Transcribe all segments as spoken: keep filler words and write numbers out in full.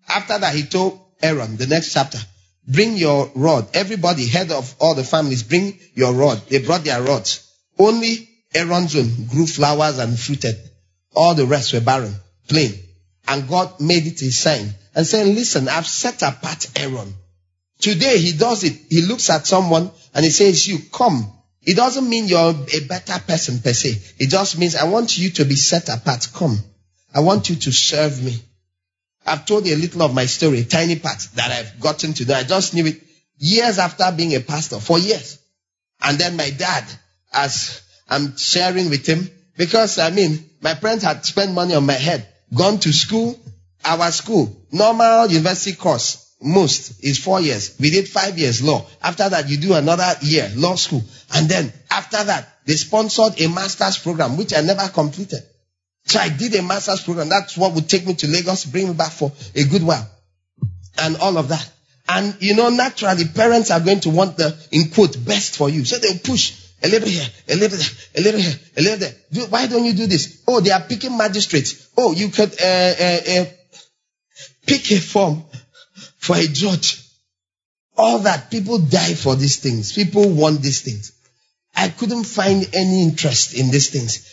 After that, he told Aaron, the next chapter, bring your rod. Everybody, head of all the families, bring your rod. They brought their rods. Only Aaron's own grew flowers and fruited. All the rest were barren, plain. And God made it a sign and said, listen, I've set apart Aaron. Today he does it. He looks at someone and he says, you come. It doesn't mean you're a better person per se. It just means I want you to be set apart. Come. I want you to serve me. I've told you a little of my story, a tiny part that I've gotten to know. I just knew it years after being a pastor, for years. And then my dad, as I'm sharing with him, because I mean, my parents had spent money on my head, gone to school, our school, normal university course. Most is four years. We did five years law. After that, you do another year law school. And then after that, they sponsored a master's program, which I never completed. So I did a master's program. That's what would take me to Lagos, bring me back for a good while. And all of that. And you know, naturally, parents are going to want the, in quote, best for you. So they'll push a little here, a little there, a little here, a little there. Do, why don't you do this? Oh, they are picking magistrates. Oh, you could uh, uh, uh, pick a form for a judge. All that. People die for these things. People want these things. I couldn't find any interest in these things.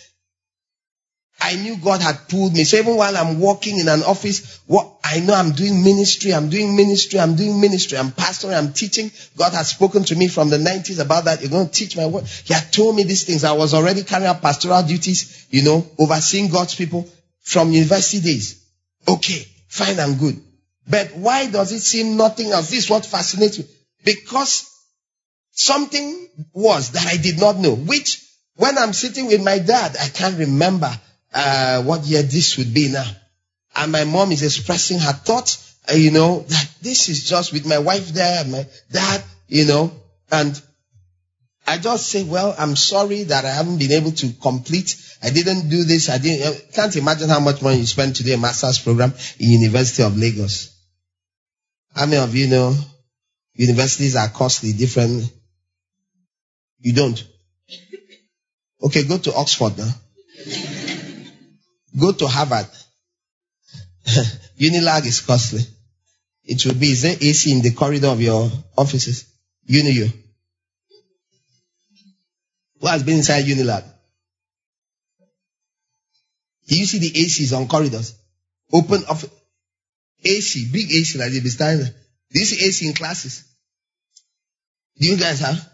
I knew God had pulled me. So even while I'm working in an office, what I know I'm doing ministry, I'm doing ministry, I'm doing ministry, I'm pastoring, I'm teaching. God has spoken to me from the nineties about that. You're going to teach my word. He had told me these things. I was already carrying out pastoral duties, you know, overseeing God's people from university days. Okay, fine and good. But why does it seem nothing else? This is what fascinates me. Because something was that I did not know, which when I'm sitting with my dad, I can't remember uh, what year this would be now. And my mom is expressing her thoughts, uh, you know, that this is just with my wife there, my dad, you know, and I just say, well, I'm sorry that I haven't been able to complete. I didn't do this. I didn't, I can't imagine how much money you spend to do a master's program in University of Lagos. How many of you know universities are costly, different? You don't. Okay, go to Oxford now. Go to Harvard. Unilag is costly. It will be, is there A C in the corridor of your offices? Unio. Who has been inside Unilag? Do you see the A Cs on corridors? Open office. A C, big A C like they be standing. Do you see A C in classes? Do you guys have?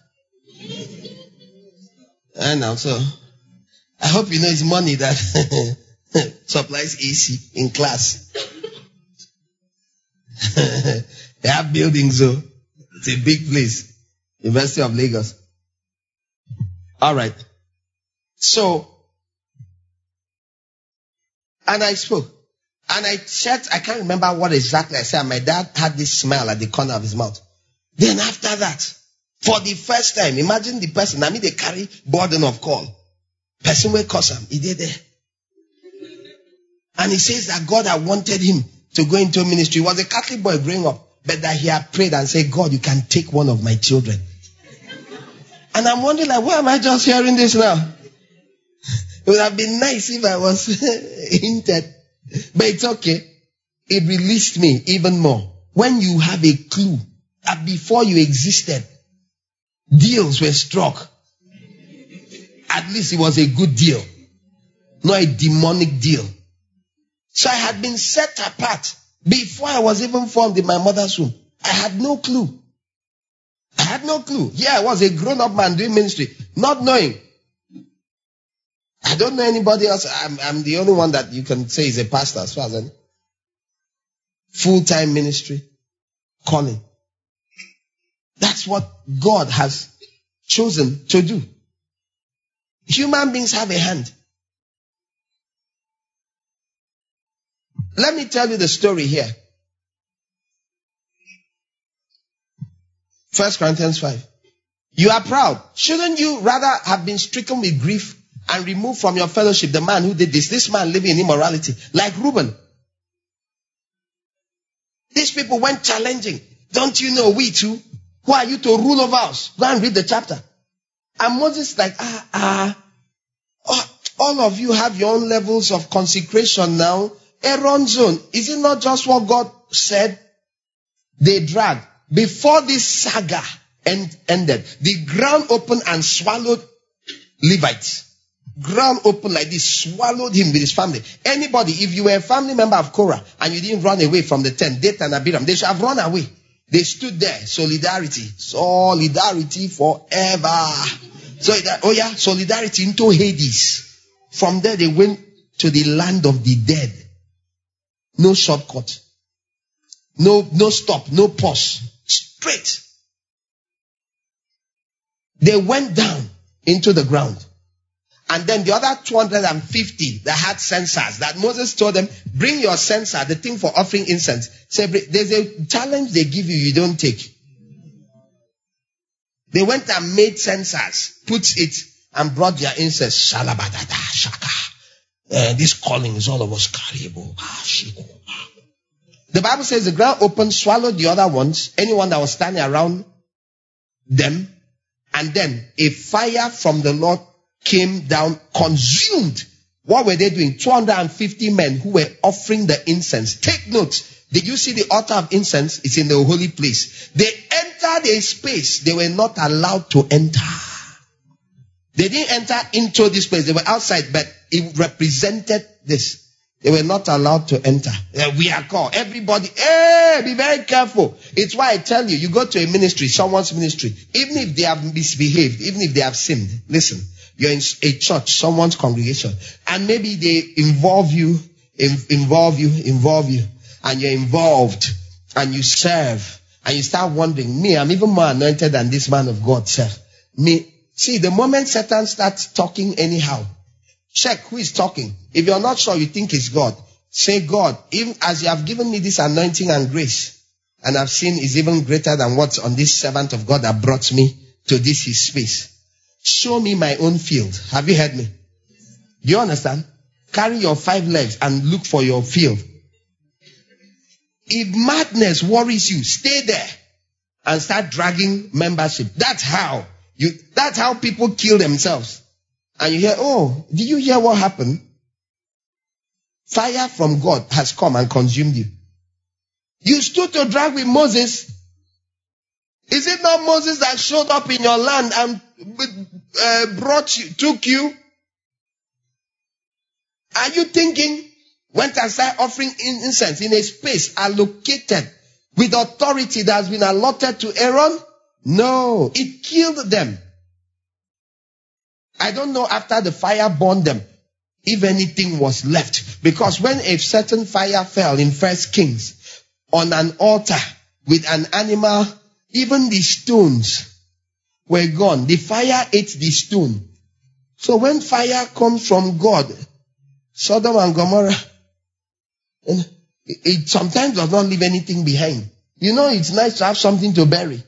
And now, so I hope you know it's money that supplies A C in class. They have buildings, so it's a big place. University of Lagos. All right. So, and I spoke. And I checked, I can't remember what exactly I said. My dad had this smile at the corner of his mouth. Then after that, for the first time, imagine the person, I mean they carry burden of call. Person will cause him, he did there. And he says that God had wanted him to go into ministry. He was a Catholic boy growing up, but that he had prayed and said, God, you can take one of my children. And I'm wondering, like, why am I just hearing this now? It would have been nice if I was hinted. But it's okay. It released me even more. When you have a clue that before you existed, deals were struck. At least it was a good deal. Not a demonic deal. So I had been set apart before I was even formed in my mother's womb. I had no clue. I had no clue. Yeah, I was a grown-up man doing ministry, not knowing. I don't know anybody else. I'm, I'm the only one that you can say is a pastor as far as I know. Full-time ministry, calling. That's what God has chosen to do. Human beings have a hand. Let me tell you the story here. First Corinthians five. You are proud. Shouldn't you rather have been stricken with grief and removed from your fellowship the man who did this? This man living in immorality. Like Reuben. These people went challenging. Don't you know we too? Who are you to rule over us? Go and read the chapter. And Moses like, ah, ah. Oh, all of you have your own levels of consecration now. Aaron's zone, is it not just what God said? They dragged. Before this saga end, ended, the ground opened and swallowed Levites. Ground opened like this, swallowed him with his family. Anybody, if you were a family member of Korah and you didn't run away from the tent, Dathan and Abiram, they should have run away. They stood there. Solidarity. Solidarity forever. So, oh yeah, solidarity into Hades. From there they went to the land of the dead. No shortcut. No, no stop, no pause. Straight. They went down into the ground. And then the other two hundred fifty that had censers, that Moses told them, bring your censer, the thing for offering incense. Say, there's a challenge they give you, you don't take. They went and made censers, put it, and brought their incense. Shalabadada, shaka. Uh, this calling is all of us. The Bible says the ground opened, swallowed the other ones, anyone that was standing around them, and then a fire from the Lord came down, consumed. What were they doing? two hundred fifty men who were offering the incense. Take note. Did you see the altar of incense? It's in the holy place. They entered a space they were not allowed to enter. They didn't enter into this place. They were outside, but it represented this. They were not allowed to enter. We are called. Everybody, hey, be very careful. It's why I tell you, you go to a ministry, someone's ministry, even if they have misbehaved, even if they have sinned, listen. You're in a church, someone's congregation, and maybe they involve you, involve you, involve you, and you're involved, and you serve, and you start wondering, me, I'm even more anointed than this man of God, sir. Me, see, the moment Satan starts talking anyhow, check who is talking. If you're not sure, you think it's God. Say, God, even as you have given me this anointing and grace, and I've seen is even greater than what's on this servant of God that brought me to this his space. Show me my own field. Have you heard me? Do you understand? Carry your five legs and look for your field. If madness worries you, stay there and start dragging membership. That's how you, that's how people kill themselves. And you hear, oh, did you hear what happened? Fire from God has come and consumed you. You stood to drag with Moses. Is it not Moses that showed up in your land and uh, brought you, took you? Are you thinking, went and started offering incense in a space allocated with authority that has been allotted to Aaron? No, it killed them. I don't know after the fire burned them, if anything was left. Because when a certain fire fell in First Kings on an altar with an animal, even the stones were gone. The fire ate the stone. So when fire comes from God, Sodom and Gomorrah, it, it sometimes does not leave anything behind. You know, it's nice to have something to bury.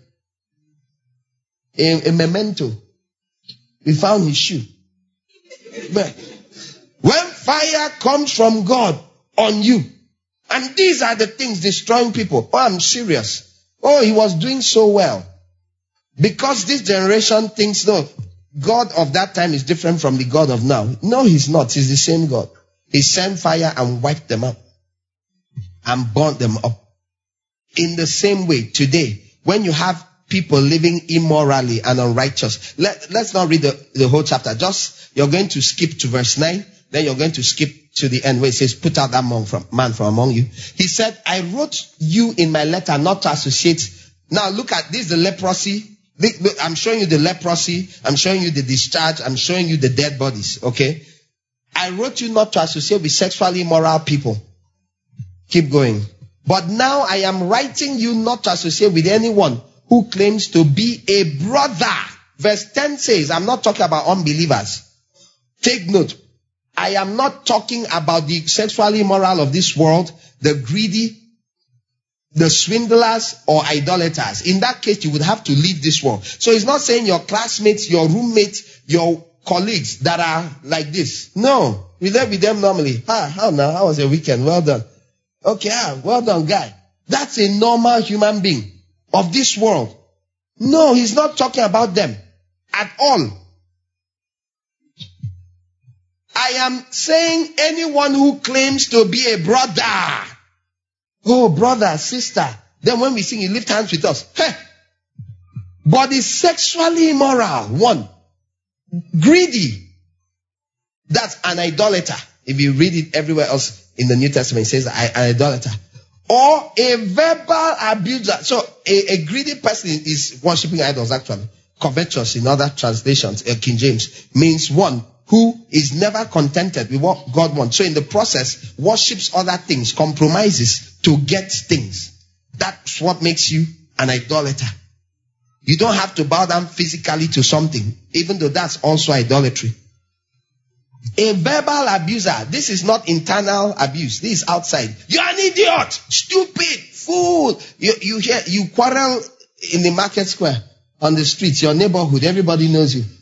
A, a memento. We found his shoe. But when fire comes from God on you, and these are the things destroying people. Oh, I'm serious. Oh, he was doing so well. Because this generation thinks, no, God of that time is different from the God of now. No, he's not. He's the same God. He sent fire and wiped them up. And burnt them up. In the same way, today, when you have people living immorally and unrighteous, let, let's not read the, the whole chapter. Just, you're going to skip to verse nine. Then you're going to skip to the end where it says, put out that man from, man from among you. He said, I wrote you in my letter not to associate. Now look at this, the leprosy. I'm showing you the leprosy. I'm showing you the discharge. I'm showing you the dead bodies. Okay. I wrote you not to associate with sexually immoral people. Keep going. But now I am writing you not to associate with anyone who claims to be a brother. Verse ten says, I'm not talking about unbelievers. Take note. I am not talking about the sexually immoral of this world, the greedy, the swindlers or idolaters. In that case, you would have to leave this world. So it's not saying your classmates, your roommates, your colleagues that are like this. No. We live with them normally. Ah, how now? How was your weekend? Well done. Okay, ah, well done, guy. That's a normal human being of this world. No, he's not talking about them at all. I am saying anyone who claims to be a brother. Oh, brother, sister. Then when we sing, you lift hands with us. Hey. But is sexually immoral. One. Greedy. That's an idolater. If you read it everywhere else in the New Testament, it says an idolater. Or a verbal abuser. So a, a greedy person is worshipping idols actually. Covetous in other translations, uh, King James, means one who is never contented with what God wants. So in the process, worships other things, compromises to get things. That's what makes you an idolater. You don't have to bow down physically to something, even though that's also idolatry. A verbal abuser. This is not internal abuse. This is outside. You're an idiot, stupid, fool. You, you hear, you quarrel in the market square, on the streets, your neighborhood, everybody knows you.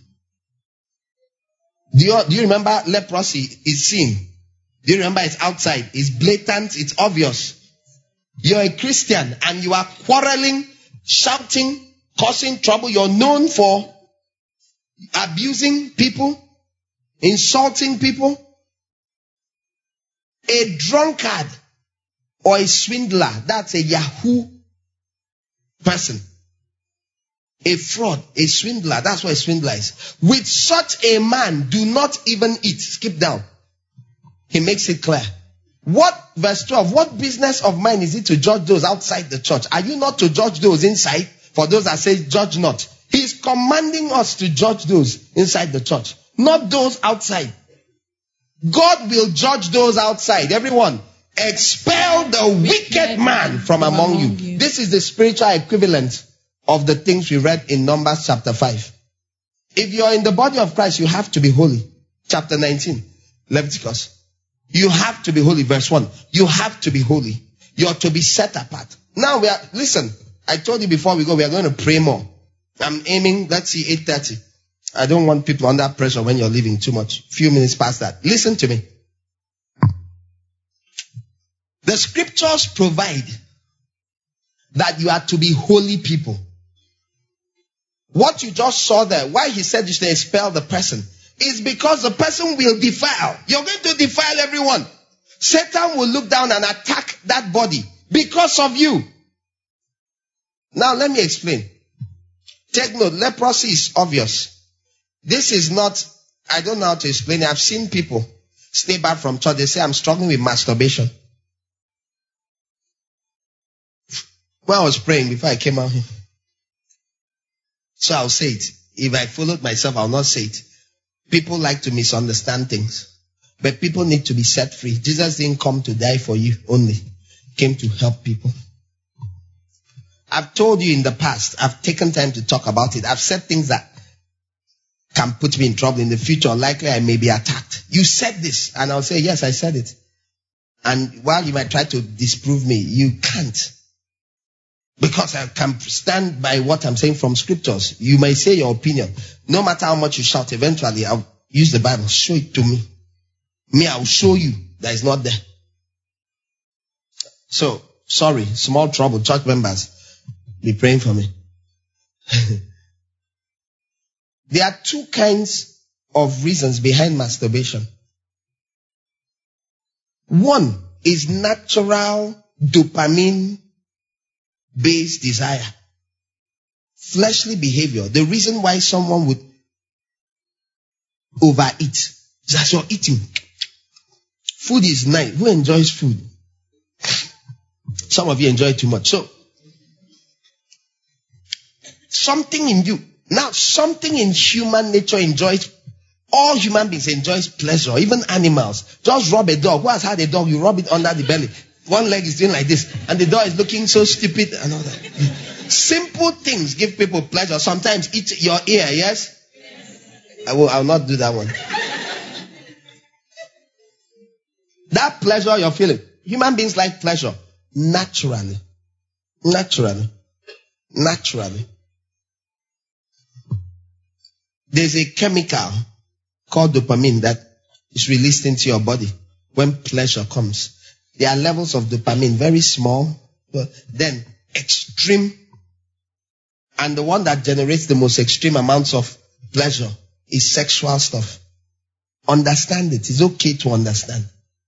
Do you, do you remember leprosy is seen? Do you remember it's outside? It's blatant, it's obvious. You're a Christian and you are quarreling, shouting, causing trouble. You're known for abusing people, insulting people. A drunkard or a swindler, that's a Yahoo person. A fraud, a swindler, that's what a swindler is. With such a man, do not even eat. Skip down. He makes it clear. What, verse twelve, what business of mine is it to judge those outside the church? Are you not to judge those inside? For those that say judge not. He's commanding us to judge those inside the church, not those outside. God will judge those outside. Everyone, expel the wicked man from among you. This is the spiritual equivalent of the things we read in Numbers chapter five. If you're in the body of Christ, you have to be holy. Chapter nineteen, Leviticus. You have to be holy. Verse one. You have to be holy. You're to be set apart. Now we are, listen, I told you before we go, we are going to pray more. I'm aiming, let's see, eight thirty. I don't want people under pressure when you're leaving too much. Few minutes past that. Listen to me. The scriptures provide that you are to be holy people. What you just saw there, why he said you should expel the person, is because the person will defile. You're going to defile everyone. Satan will look down and attack that body because of you. Now let me explain. Take note, leprosy is obvious. This is not, I don't know how to explain it. I've seen people stay back from church. They say, I'm struggling with masturbation. When I was praying before I came out here. So I'll say it. If I followed myself, I'll not say it. People like to misunderstand things. But people need to be set free. Jesus didn't come to die for you only. He came to help people. I've told you in the past, I've taken time to talk about it. I've said things that can put me in trouble in the future. Likely I may be attacked. You said this. And I'll say, yes, I said it. And while you might try to disprove me, you can't. Because I can stand by what I'm saying from scriptures. You may say your opinion. No matter how much you shout, eventually I'll use the Bible. Show it to me. Me, I'll show you that it's not there. So, sorry, small trouble. Church members, be praying for me. There are two kinds of reasons behind masturbation. One is natural dopamine based desire. Fleshly behavior. The reason why someone would overeat is that you're eating. Food is nice. Who enjoys food? Some of you enjoy it too much. So, something in you. Now, something in human nature enjoys, all human beings enjoys pleasure, even animals. Just rub a dog. Who has had a dog? You rub it under the belly. One leg is doing like this, and the dog is looking so stupid and all that. Simple things give people pleasure. Sometimes eat your ear, yes? yes. I will, I will not do that one. That pleasure you're feeling. Human beings like pleasure. Naturally. Naturally. Naturally. There's a chemical called dopamine that is released into your body when pleasure comes. There are levels of dopamine, very small, but then extreme. And the one that generates the most extreme amounts of pleasure is sexual stuff. Understand it. It's okay to understand.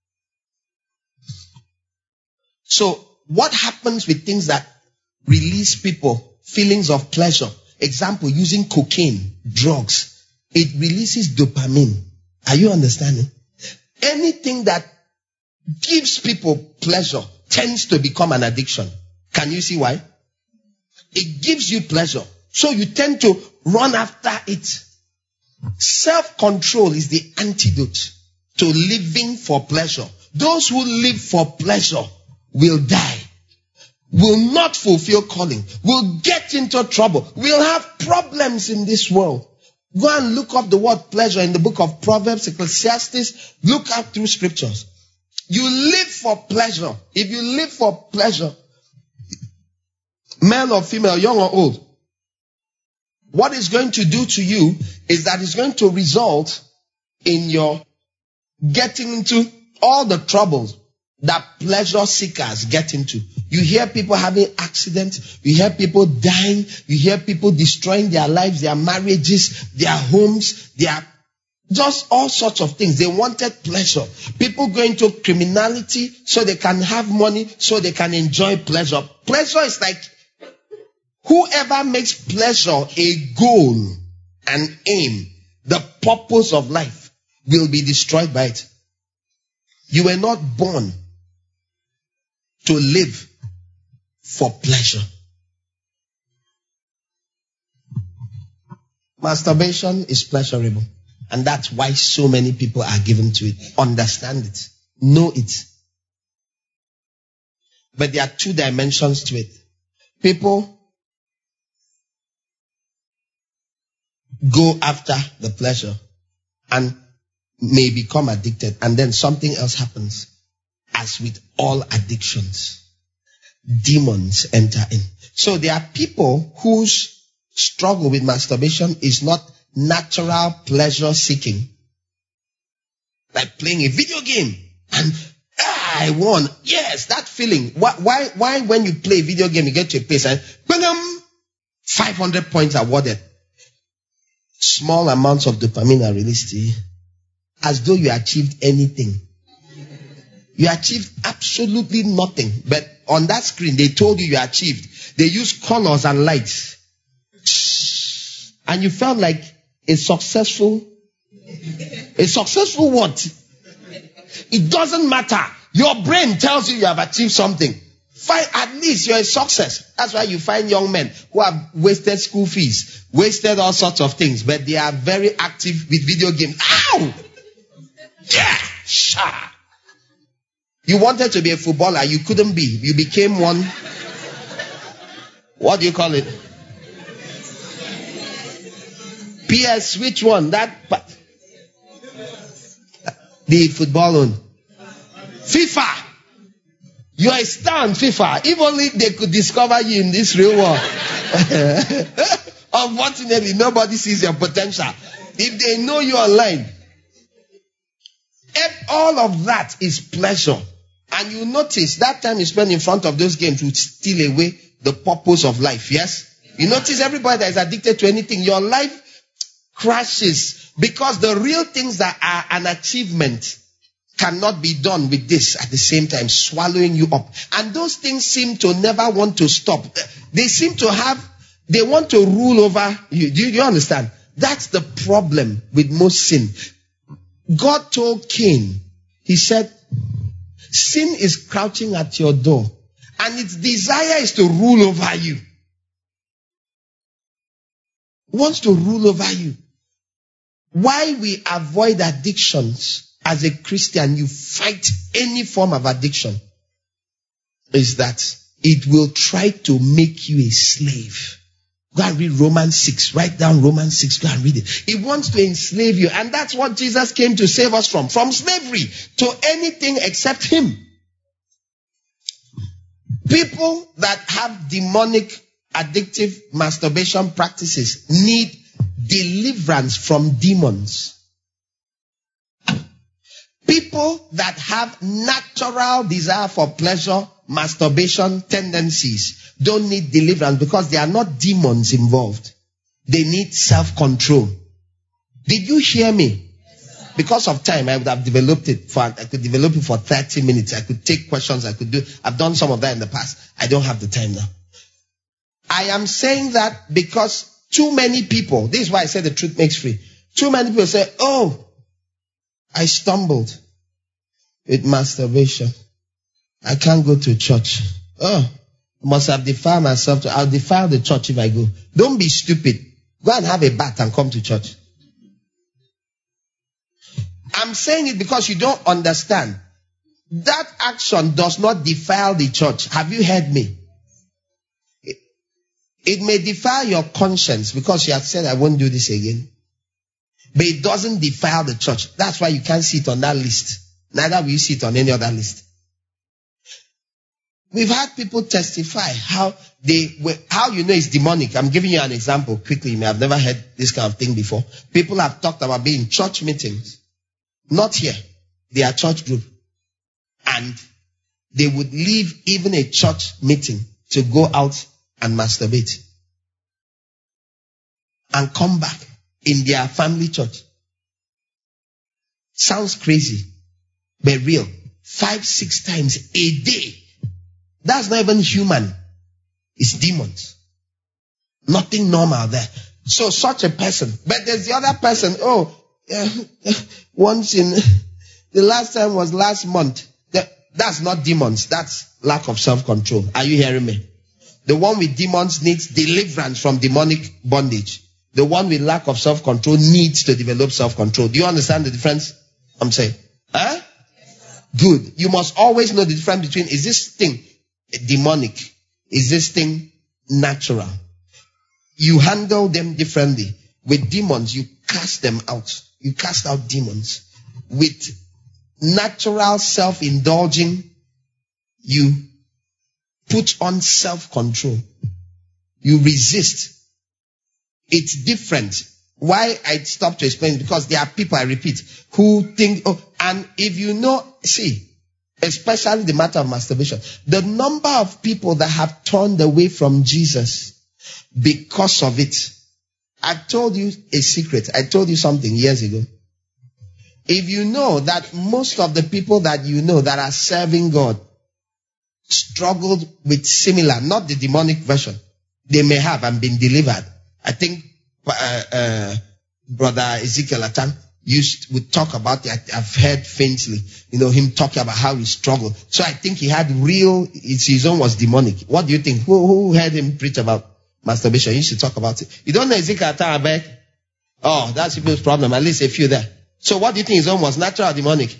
So, what happens with things that release people feelings of pleasure? Example, using cocaine, drugs. It releases dopamine. Are you understanding? Anything that gives people pleasure tends to become an addiction. Can you see why? It gives you pleasure, so you tend to run after it. Self-control is the antidote to living for pleasure. Those who live for pleasure will die, will not fulfill calling, will get into trouble, will have problems in this world. Go and look up the word pleasure in the book of Proverbs, Ecclesiastes. Look up through scriptures. You live for pleasure. If you live for pleasure, male or female, young or old, what it's going to do to you is that it's going to result in your getting into all the troubles that pleasure seekers get into. You hear people having accidents. You hear people dying. You hear people destroying their lives, their marriages, their homes, their just all sorts of things. They wanted pleasure. People go into criminality so they can have money, so they can enjoy pleasure. Pleasure is like whoever makes pleasure a goal and aim, the purpose of life, will be destroyed by it. You were not born to live for pleasure. Masturbation is pleasurable. And that's why so many people are given to it. Understand it. Know it. But there are two dimensions to it. People go after the pleasure and may become addicted, and then something else happens. As with all addictions, demons enter in. So there are people whose struggle with masturbation is not natural pleasure seeking. Like playing a video game and ah, I won. Yes, that feeling. Why, why, why when you play a video game, you get to a place and bam, five hundred points awarded. Small amounts of dopamine are released to you, as though you achieved anything. You achieved absolutely nothing. But on that screen, they told you you achieved. They used colors and lights. And you felt like a successful, a successful what? It doesn't matter. Your brain tells you you have achieved something. Fine, at least you're a success. That's why you find young men who have wasted school fees, wasted all sorts of things, but they are very active with video games. Ow! Yeah! Sha! You wanted to be a footballer, you couldn't be. You became one. What do you call it? P S, which one? That, the football one. FIFA. You're a star in FIFA. If only they could discover you in this real world. Unfortunately, nobody sees your potential. If they know you online, all of that is pleasure. And you notice that time you spend in front of those games would steal away the purpose of life. Yes? You notice everybody that is addicted to anything, your life crashes because the real things that are an achievement cannot be done with this at the same time, swallowing you up. And those things seem to never want to stop. They seem to have, they want to rule over you. Do you, do you understand? That's the problem with most sin. God told Cain, he said, sin is crouching at your door, and its desire is to rule over you. It wants to rule over you. Why we avoid addictions as a Christian, you fight any form of addiction, is that it will try to make you a slave. Go and read Romans six. Write down Romans six. Go and read it. It wants to enslave you. And that's what Jesus came to save us from. From slavery to anything except Him. People that have demonic, addictive masturbation practices need deliverance from demons. People that have natural desire for pleasure, masturbation tendencies don't need deliverance because they are not demons involved. They need self-control. Did you hear me? Yes, Because of time, I would have developed it for, I could develop it for thirty minutes. I could take questions. I could do, I've done some of that in the past. I don't have the time now. I am saying that because too many people, this is why I say the truth makes free. Too many people say, oh, I stumbled with masturbation. I can't go to church. Oh, must have defiled myself. To, I'll defile the church if I go. Don't be stupid. Go and have a bath and come to church. I'm saying it because you don't understand. That action does not defile the church. Have you heard me? It, it may defile your conscience because you have said, I won't do this again. But it doesn't defile the church. That's why you can't see it on that list. Neither will you see it on any other list. We've had people testify how they were, how you know it's demonic. I'm giving you an example quickly. You may have never heard this kind of thing before. People have talked about being in church meetings. Not here. They are church group. And they would leave even a church meeting to go out and masturbate. And come back in their family church. Sounds crazy, but real. Five, six times a day. That's not even human. It's demons. Nothing normal there. So such a person. But there's the other person. Oh, uh, once in, the last time was last month. That, that's not demons. That's lack of self-control. Are you hearing me? The one with demons needs deliverance from demonic bondage. The one with lack of self-control needs to develop self-control. Do you understand the difference I'm saying? Huh? Good. You must always know the difference between, is this thing demonic? Is this thing natural? You handle them differently. With demons, you cast them out. You cast out demons. With natural self-indulging, you put on self-control. You resist. It's different. Why I stopped to explain? Because there are people, I repeat, who think, oh, and if you know, see, especially the matter of masturbation, the number of people that have turned away from Jesus because of it. I've told you a secret. I told you something years ago. If you know that most of the people that you know that are serving God struggled with similar, not the demonic version, they may have and been delivered. I think uh, uh, Brother Ezekiel Atan used would talk about it. I've heard faintly, you know, him talking about how he struggled. So I think he had real, it's, his own was demonic. What do you think? Who, who heard him preach about masturbation? He used to talk about it. You don't know Ezekiel Atan, I beg? Oh, that's people's problem. At least a few there. So what do you think his own was? Natural or demonic?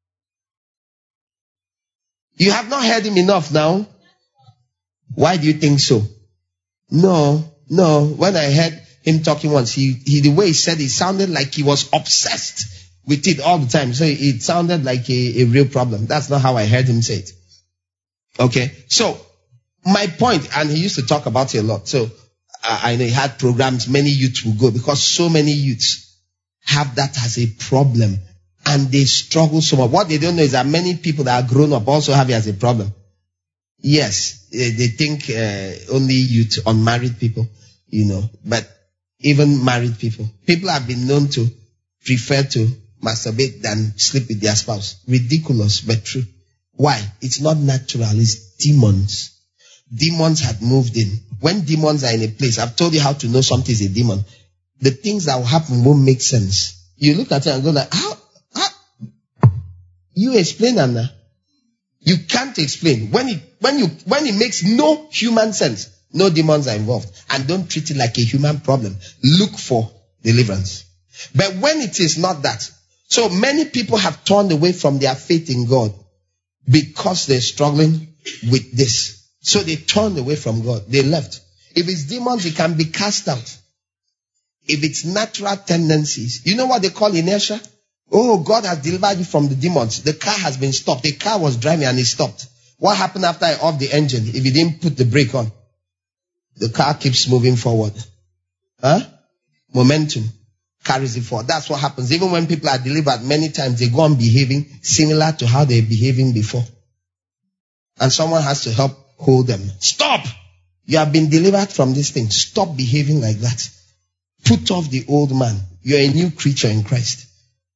You have not heard him enough now. Why do you think so? No, no. When I heard him talking once, he, he the way he said it sounded like he was obsessed with it all the time. So it sounded like a, a real problem. That's not how I heard him say it. Okay. So my point, and he used to talk about it a lot. So uh, I know he had programs, many youths will go because so many youths have that as a problem and they struggle so much. What they don't know is that many people that are grown up also have it as a problem. Yes, they think uh, only youth, unmarried people, you know, but even married people. People have been known to prefer to masturbate than sleep with their spouse. Ridiculous, but true. Why? It's not natural. It's demons. Demons had moved in. When demons are in a place, I've told you how to know something is a demon. The things that will happen won't make sense. You look at it and go like, how? how? You explain, Anna. You can't explain. When it, when you, when it makes no human sense, no demons are involved. And don't treat it like a human problem. Look for deliverance. But when it is not that, so many people have turned away from their faith in God because they're struggling with this. So they turned away from God. They left. If it's demons, it can be cast out. If it's natural tendencies, you know what they call inertia? Oh, God has delivered you from the demons. The car has been stopped. The car was driving and it stopped. What happened after I off the engine if you didn't put the brake on? The car keeps moving forward. Huh? Momentum carries it forward. That's what happens. Even when people are delivered, many times they go on behaving similar to how they were behaving before. And someone has to help hold them. Stop! You have been delivered from this thing. Stop behaving like that. Put off the old man. You're a new creature in Christ.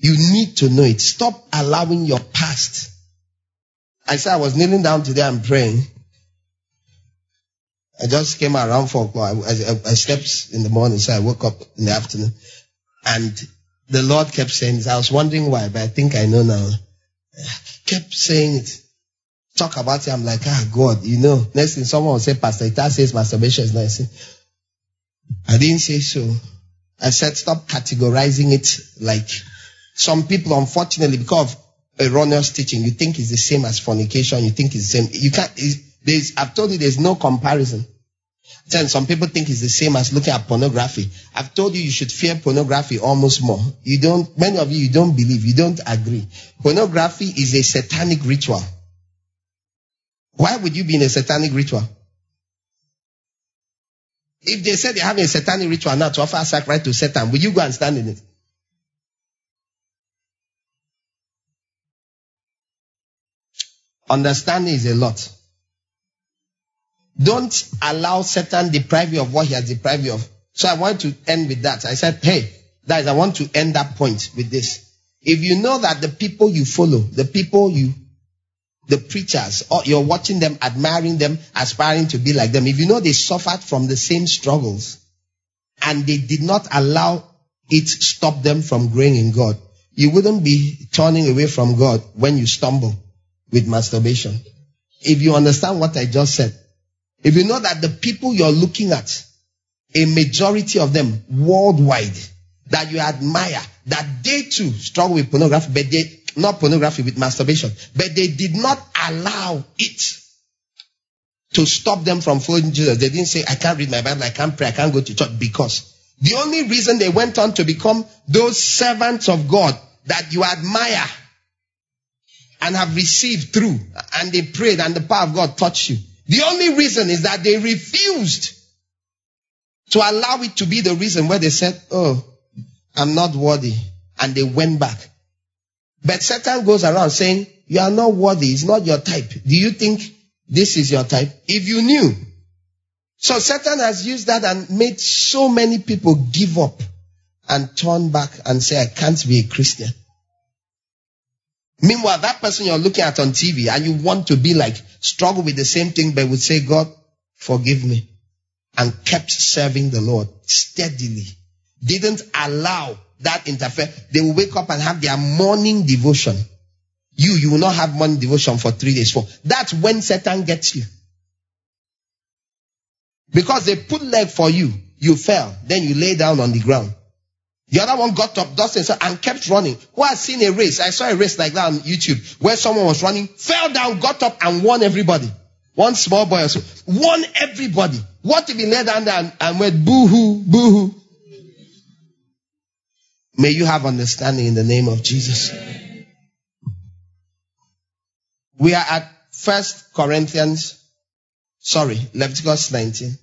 You need to know it. Stop allowing your past. I said I was kneeling down today and praying. I just came around four o'clock. I, I, I slept in the morning, so I woke up in the afternoon. And the Lord kept saying this. I was wondering why, but I think I know now. He kept saying it. Talk about it. I'm like, ah, God, you know. Next thing someone will say, Pastor Ita says masturbation is nice. I didn't say so. I said, stop categorizing it like some people, unfortunately, because of erroneous teaching, you think it's the same as fornication. You think it's the same. You can't, there's, I've told you there's no comparison. Then some people think it's the same as looking at pornography. I've told you you should fear pornography almost more. You don't, many of you, you don't believe, you don't agree. Pornography is a satanic ritual. Why would you be in a satanic ritual? If they said they're having a satanic ritual now to offer a sacrifice to Satan, will you go and stand in it? Understanding is a lot. Don't allow Satan deprive you of what he has deprived you of. So I want to end with that. I said, hey, guys, I want to end that point with this. If you know that the people you follow, the people you, the preachers, or you're watching them, admiring them, aspiring to be like them, if you know they suffered from the same struggles and they did not allow it stop them from growing in God, you wouldn't be turning away from God when you stumble with masturbation. If you understand what I just said, if you know that the people you're looking at, a majority of them worldwide, that you admire, that they too struggle with pornography, but they, not pornography, with masturbation, but they did not allow it to stop them from following Jesus. They didn't say, I can't read my Bible, I can't pray, I can't go to church, because the only reason they went on to become those servants of God that you admire and have received through, and they prayed and the power of God touched you. The only reason is that they refused to allow it to be the reason where they said, oh, I'm not worthy. And they went back. But Satan goes around saying, you are not worthy. It's not your type. Do you think this is your type? If you knew. So Satan has used that and made so many people give up and turn back and say, I can't be a Christian. Meanwhile, that person you're looking at on T V and you want to be like, struggle with the same thing, but would say, God, forgive me. And kept serving the Lord steadily. Didn't allow that interfere. They will wake up and have their morning devotion. You, you will not have morning devotion for three days. Four. That's when Satan gets you. Because they put leg for you. You fell. Then you lay down on the ground. The other one got up, dusted and kept running. Who has seen a race? I saw a race like that on YouTube where someone was running, fell down, got up and won everybody. One small boy also won everybody. What if he lay down there and, and went boo-hoo, boo-hoo? May you have understanding in the name of Jesus. We are at First Corinthians, sorry, Leviticus nineteen.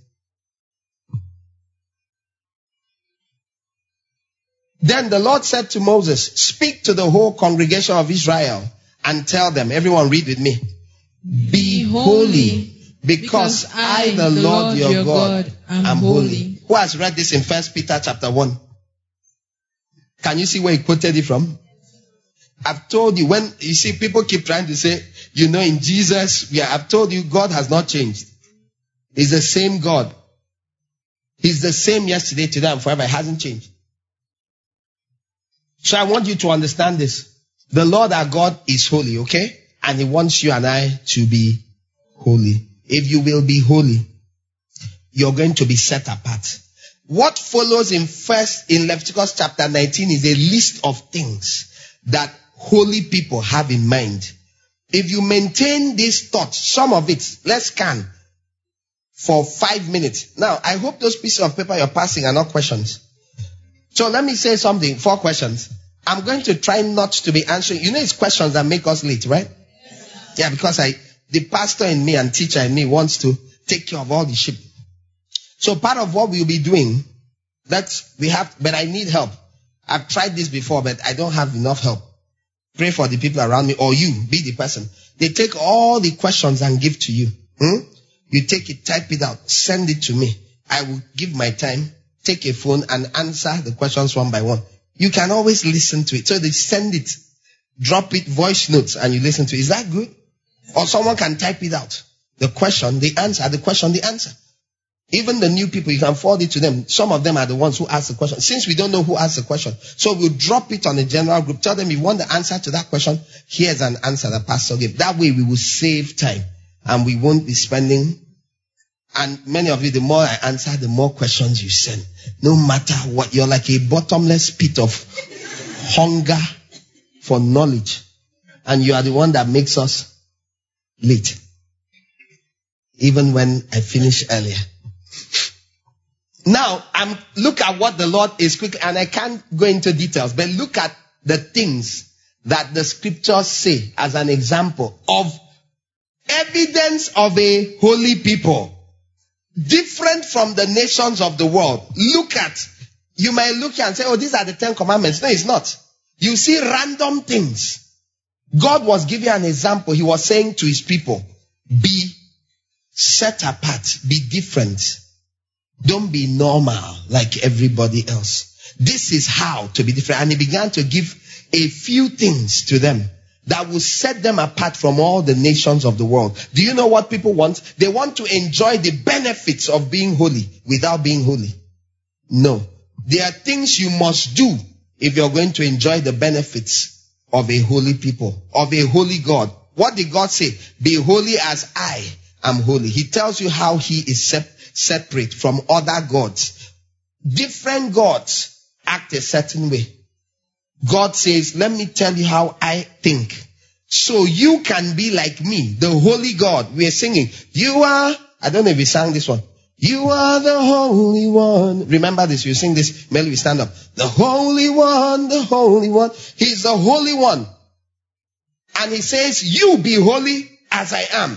Then the Lord said to Moses, speak to the whole congregation of Israel and tell them, everyone read with me, be holy, because I, the Lord your God, am holy. Who has read this in First Peter chapter one? Can you see where he quoted it from? I've told you, when you see people keep trying to say, you know, in Jesus, yeah, I've told you God has not changed. He's the same God. He's the same yesterday, today, and forever. He hasn't changed. So I want you to understand this. The Lord our God is holy, okay? And he wants you and I to be holy. If you will be holy, you're going to be set apart. What follows in first, in Leviticus chapter nineteen is a list of things that holy people have in mind. If you maintain this thought, some of it, let's scan for five minutes. Now, I hope those pieces of paper you're passing are not questions. So let me say something. Four questions. I'm going to try not to be answering. You know it's questions that make us late, right? Yeah, because I, the pastor in me and teacher in me wants to take care of all the sheep. So part of what we'll be doing, that we have, but I need help. I've tried this before, but I don't have enough help. Pray for the people around me, or you, be the person. They take all the questions and give to you. Hmm? You take it, type it out, send it to me. I will give my time, take a phone and answer the questions one by one. You can always listen to it. So they send it, drop it, voice notes, and you listen to it. Is that good? Or someone can type it out. The question, the answer, the question, the answer. Even the new people, you can forward it to them. Some of them are the ones who ask the question. Since we don't know who asked the question, so we'll drop it on a general group. Tell them you want the answer to that question. Here's an answer the pastor gave. That way we will save time and we won't be spending. And many of you, the more I answer, the more questions you send. No matter what, you're like a bottomless pit of hunger for knowledge. And you are the one that makes us late. Even when I finish earlier. Now, I'm, look at what the Lord is quick, and I can't go into details, but look at the things that the scriptures say as an example of evidence of a holy people. Different from the nations of the world. Look at, you might look here and say, oh, these are the Ten Commandments. No, it's not. You see random things. God was giving an example. He was saying to his people, be set apart, be different. Don't be normal like everybody else. This is how to be different. And he began to give a few things to them that will set them apart from all the nations of the world. Do you know what people want? They want to enjoy the benefits of being holy without being holy. No. There are things you must do if you're going to enjoy the benefits of a holy people, of a holy God. What did God say? Be holy as I am holy. He tells you how he is separate. Separate from other gods. Different gods act a certain way. God says, let me tell you how I think. So you can be like me, the holy God. We are singing. You are, I don't know if we sang this one. You are the Holy One. Remember this, you sing this, Melody, we stand up. The Holy One, the Holy One. He's the Holy One. And he says, you be holy as I am.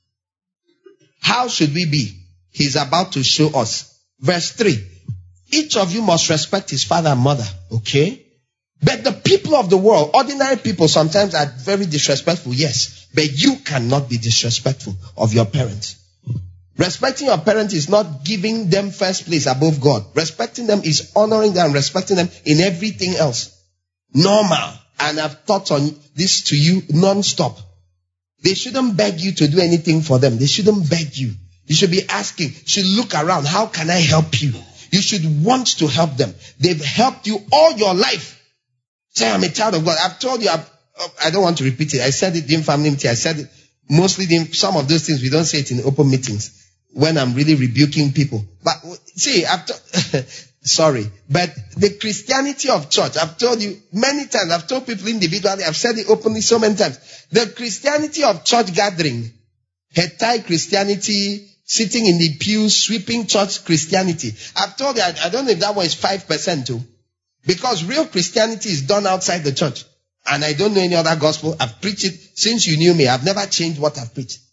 How should we be? He's about to show us. Verse three. Each of you must respect his father and mother. Okay? But the people of the world, ordinary people, sometimes are very disrespectful. Yes. But you cannot be disrespectful of your parents. Respecting your parents is not giving them first place above God. Respecting them is honoring them, respecting them in everything else. Normal. And I've taught on this to you non-stop. They shouldn't beg you to do anything for them. They shouldn't beg you. You should be asking, you should look around, how can I help you? You should want to help them. They've helped you all your life. Say, I'm a child of God. I've told you, I've, I don't want to repeat it. I said it in family meeting. I said it mostly in some of those things. We don't say it in open meetings when I'm really rebuking people. But see, I've to- sorry, but the Christianity of church, I've told you many times, I've told people individually, I've said it openly so many times. The Christianity of church gathering, Hettai Christianity, sitting in the pews, sweeping church Christianity. I've told you, I, I don't know if that one is five percent too. Because real Christianity is done outside the church. And I don't know any other gospel. I've preached it since you knew me. I've never changed what I've preached.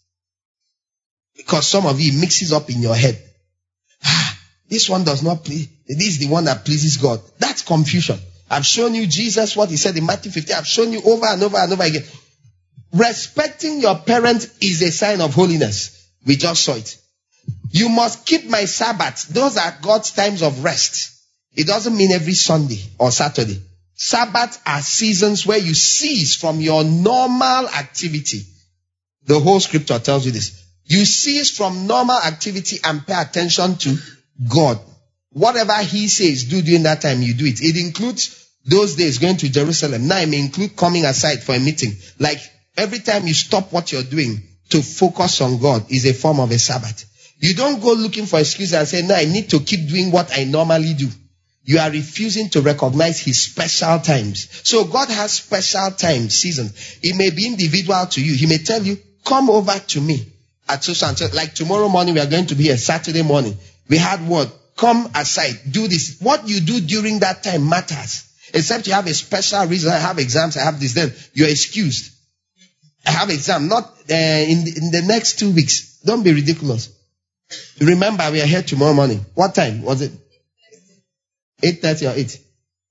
Because some of you mixes up in your head. Ah, this one does not please. This is the one that pleases God. That's confusion. I've shown you Jesus, what he said in Matthew fifteen. I've shown you over and over and over again. Respecting your parents is a sign of holiness. We just saw it. You must keep my Sabbath. Those are God's times of rest. It doesn't mean every Sunday or Saturday. Sabbath are seasons where you cease from your normal activity. The whole scripture tells you this. You cease from normal activity and pay attention to God. Whatever he says, do during that time, you do it. It includes those days going to Jerusalem. Now it may include coming aside for a meeting. Like every time you stop what you're doing to focus on God is a form of a Sabbath. You don't go looking for excuses and say, no, I need to keep doing what I normally do. You are refusing to recognize his special times. So God has special times, seasons. It may be individual to you. He may tell you, come over to me at so and so. Like tomorrow morning, we are going to be here Saturday morning. We had word, come aside, do this. What you do during that time matters. Except you have a special reason. I have exams, I have this, then you're excused. I have exam, not uh, in, the, in the next two weeks. Don't be ridiculous. Remember, we are here tomorrow morning. What time was it? eight thirty or eight?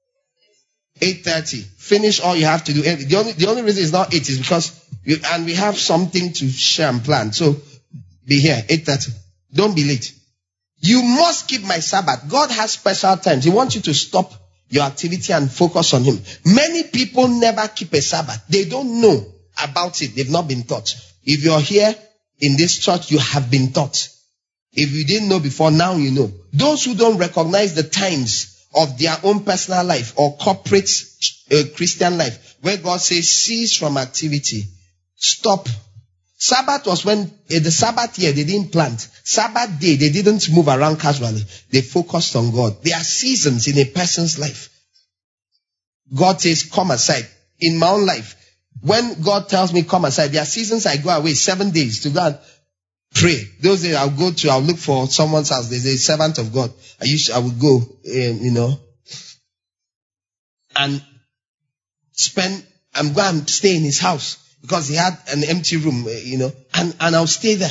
eight thirty. Finish all you have to do. The only, the only reason it's not eight is because, you, and we have something to share and plan. So, be here, eight thirty. Don't be late. You must keep my Sabbath. God has special times. He wants you to stop your activity and focus on him. Many people never keep a Sabbath. They don't know about it. They've not been taught. If you're here in this church, you have been taught. If you didn't know before, now you know. Those who don't recognize the times of their own personal life or corporate uh, Christian life, where God says, cease from activity. Stop. Sabbath was when, uh, the Sabbath year, they didn't plant. Sabbath day, they didn't move around casually. They focused on God. There are seasons in a person's life. God says, come aside. In my own life, when God tells me come aside, there are seasons I go away seven days to go and pray. Those days I'll go to, I'll look for someone's house. There's a servant of God. I used, I would go, um, you know, and spend, I'm going to stay in his house because he had an empty room, uh, you know, and, and I'll stay there.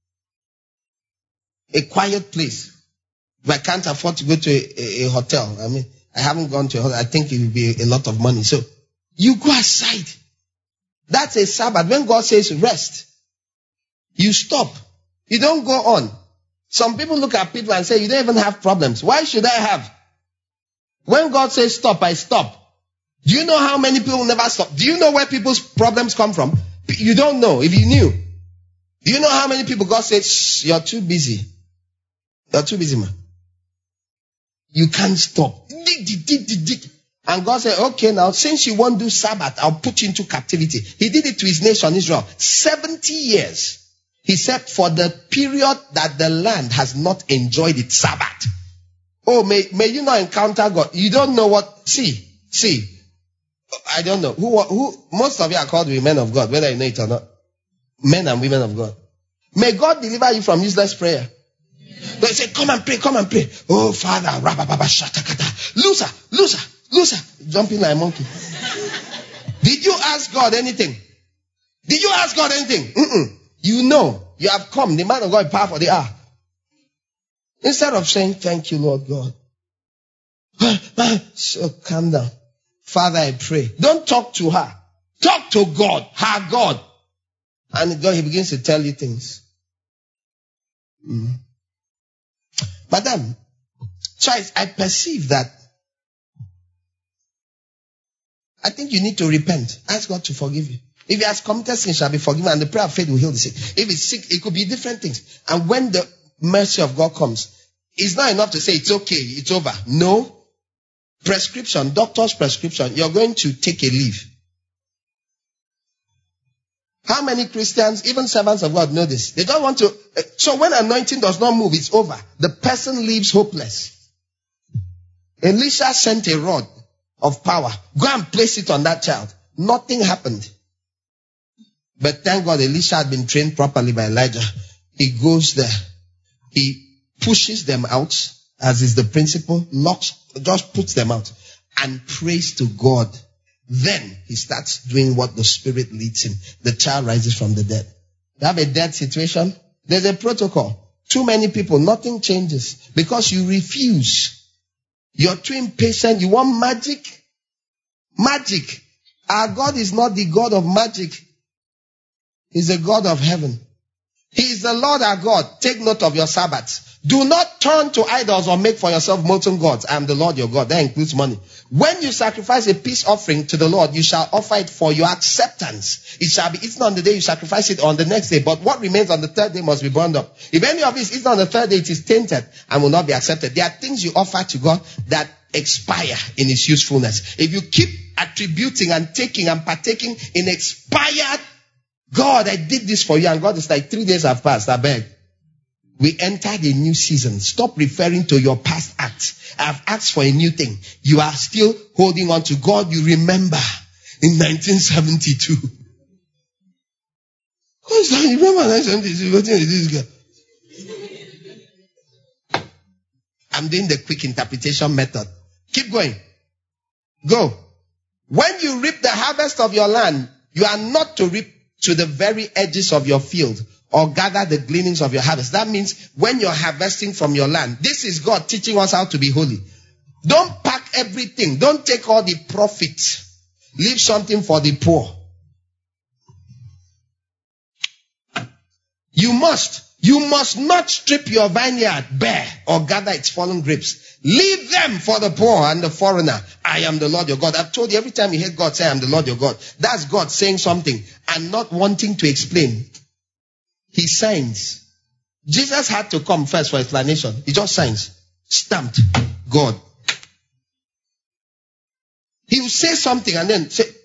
A quiet place. If I can't afford to go to a, a, a hotel, I mean, I haven't gone to a hotel. I think it will be a lot of money. So you go aside. That's a Sabbath. When God says rest, you stop. You don't go on. Some people look at people and say, you don't even have problems. Why should I have? When God says stop, I stop. Do you know how many people never stop? Do you know where people's problems come from? You don't know. If you knew. Do you know how many people God says, you're too busy. You're too busy, man. You can't stop. Dig, dig, dig, dig, dig. And God said, okay, now, since you won't do Sabbath, I'll put you into captivity. He did it to his nation, Israel. seventy years. He said, for the period that the land has not enjoyed its Sabbath. Oh, may, may you not encounter God. You don't know what, see, see. I don't know. Who, who, most of you are called women of God, whether you know it or not. Men and women of God. May God deliver you from useless prayer. They say, come and pray, come and pray. Oh, Father, rabababa, shatakata. Loser, loser, loser. Jumping like a monkey. Did you ask God anything? Did you ask God anything? Mm-mm. You know, you have come. The man of God is powerful. They are. Instead of saying, thank you, Lord God. So calm down. Father, I pray. Don't talk to her. Talk to God, her God. And God, he begins to tell you things. Mm. Madam, so I, I perceive that I think you need to repent. Ask God to forgive you. If he has committed sin, shall be forgiven, and the prayer of faith will heal the sick. If it's sick, it could be different things. And when the mercy of God comes, it's not enough to say it's okay, it's over. No. Prescription, doctor's prescription, you're going to take a leave. How many Christians, even servants of God, know this? They don't want to. So when anointing does not move, it's over. The person leaves hopeless. Elisha sent a rod of power. Go and place it on that child. Nothing happened. But thank God Elisha had been trained properly by Elijah. He goes there. He pushes them out, as is the principle, locks, just puts them out, and prays to God. Then he starts doing what the Spirit leads him. The child rises from the dead. You have a dead situation, there's a protocol. Too many people, nothing changes because you refuse. You're too impatient. You want magic? Magic. Our God is not the God of magic. He's the God of heaven. He is the Lord our God. Take note of your Sabbaths. Do not turn to idols or make for yourself molten gods. I am the Lord your God. That includes money. When you sacrifice a peace offering to the Lord, you shall offer it for your acceptance. It shall be eaten on the day you sacrifice it, on the next day. But what remains on the third day must be burned up. If any of it is eaten on the third day, it is tainted and will not be accepted. There are things you offer to God that expire in its usefulness. If you keep attributing and taking and partaking in expired, God, I did this for you, and God is like, three days have passed, I beg. We entered a new season. Stop referring to your past acts. I've asked for a new thing. You are still holding on to God. You remember in nineteen seventy-two. What's that? You remember nineteen seventy-two? What is this girl? I'm doing the quick interpretation method. Keep going. Go. When you reap the harvest of your land, you are not to reap to the very edges of your field, or gather the gleanings of your harvest. That means when you're harvesting from your land, this is God teaching us how to be holy. Don't pack everything. Don't take all the profit. Leave something for the poor. You must. You must not strip your vineyard bare or gather its fallen grapes. Leave them for the poor and the foreigner. I am the Lord your God. I've told you, every time you hear God say, I am the Lord your God, that's God saying something and not wanting to explain. He signs. Jesus had to come first for explanation. He just signs. Stamped. God. He will say something and then say,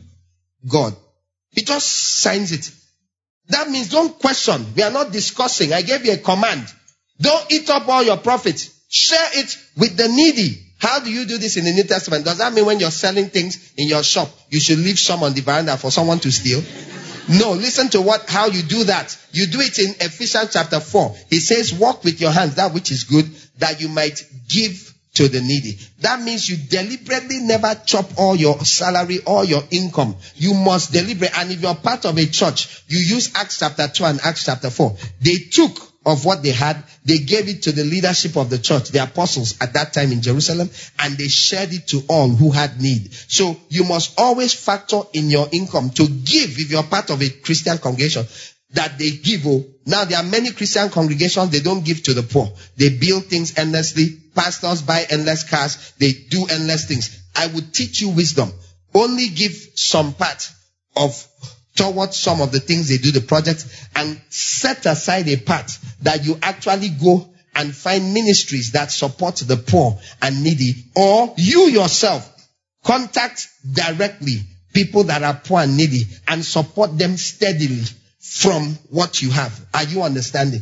God. He just signs it. That means don't question. We are not discussing. I gave you a command. Don't eat up all your profits. Share it with the needy. How do you do this in the New Testament? Does that mean when you're selling things in your shop, you should leave some on the veranda for someone to steal? No, listen to what, how you do that. You do it in Ephesians chapter four. He says, walk with your hands, that which is good, that you might give to the needy. That means you deliberately never chop all your salary, all your income. You must deliberate. And if you're part of a church, you use Acts chapter two and Acts chapter four. They took of what they had, they gave it to the leadership of the church, the apostles at that time in Jerusalem, and they shared it to all who had need. So you must always factor in your income to give if you're part of a Christian congregation. That they give. Oh, now there are many Christian congregations, they don't give to the poor. They build things endlessly. Pastors buy endless cars. They do endless things. I would teach you wisdom. Only give some part of towards some of the things they do, the projects, and set aside a part that you actually go and find ministries that support the poor and needy, or you yourself contact directly people that are poor and needy and support them steadily from what you have. Are you understanding?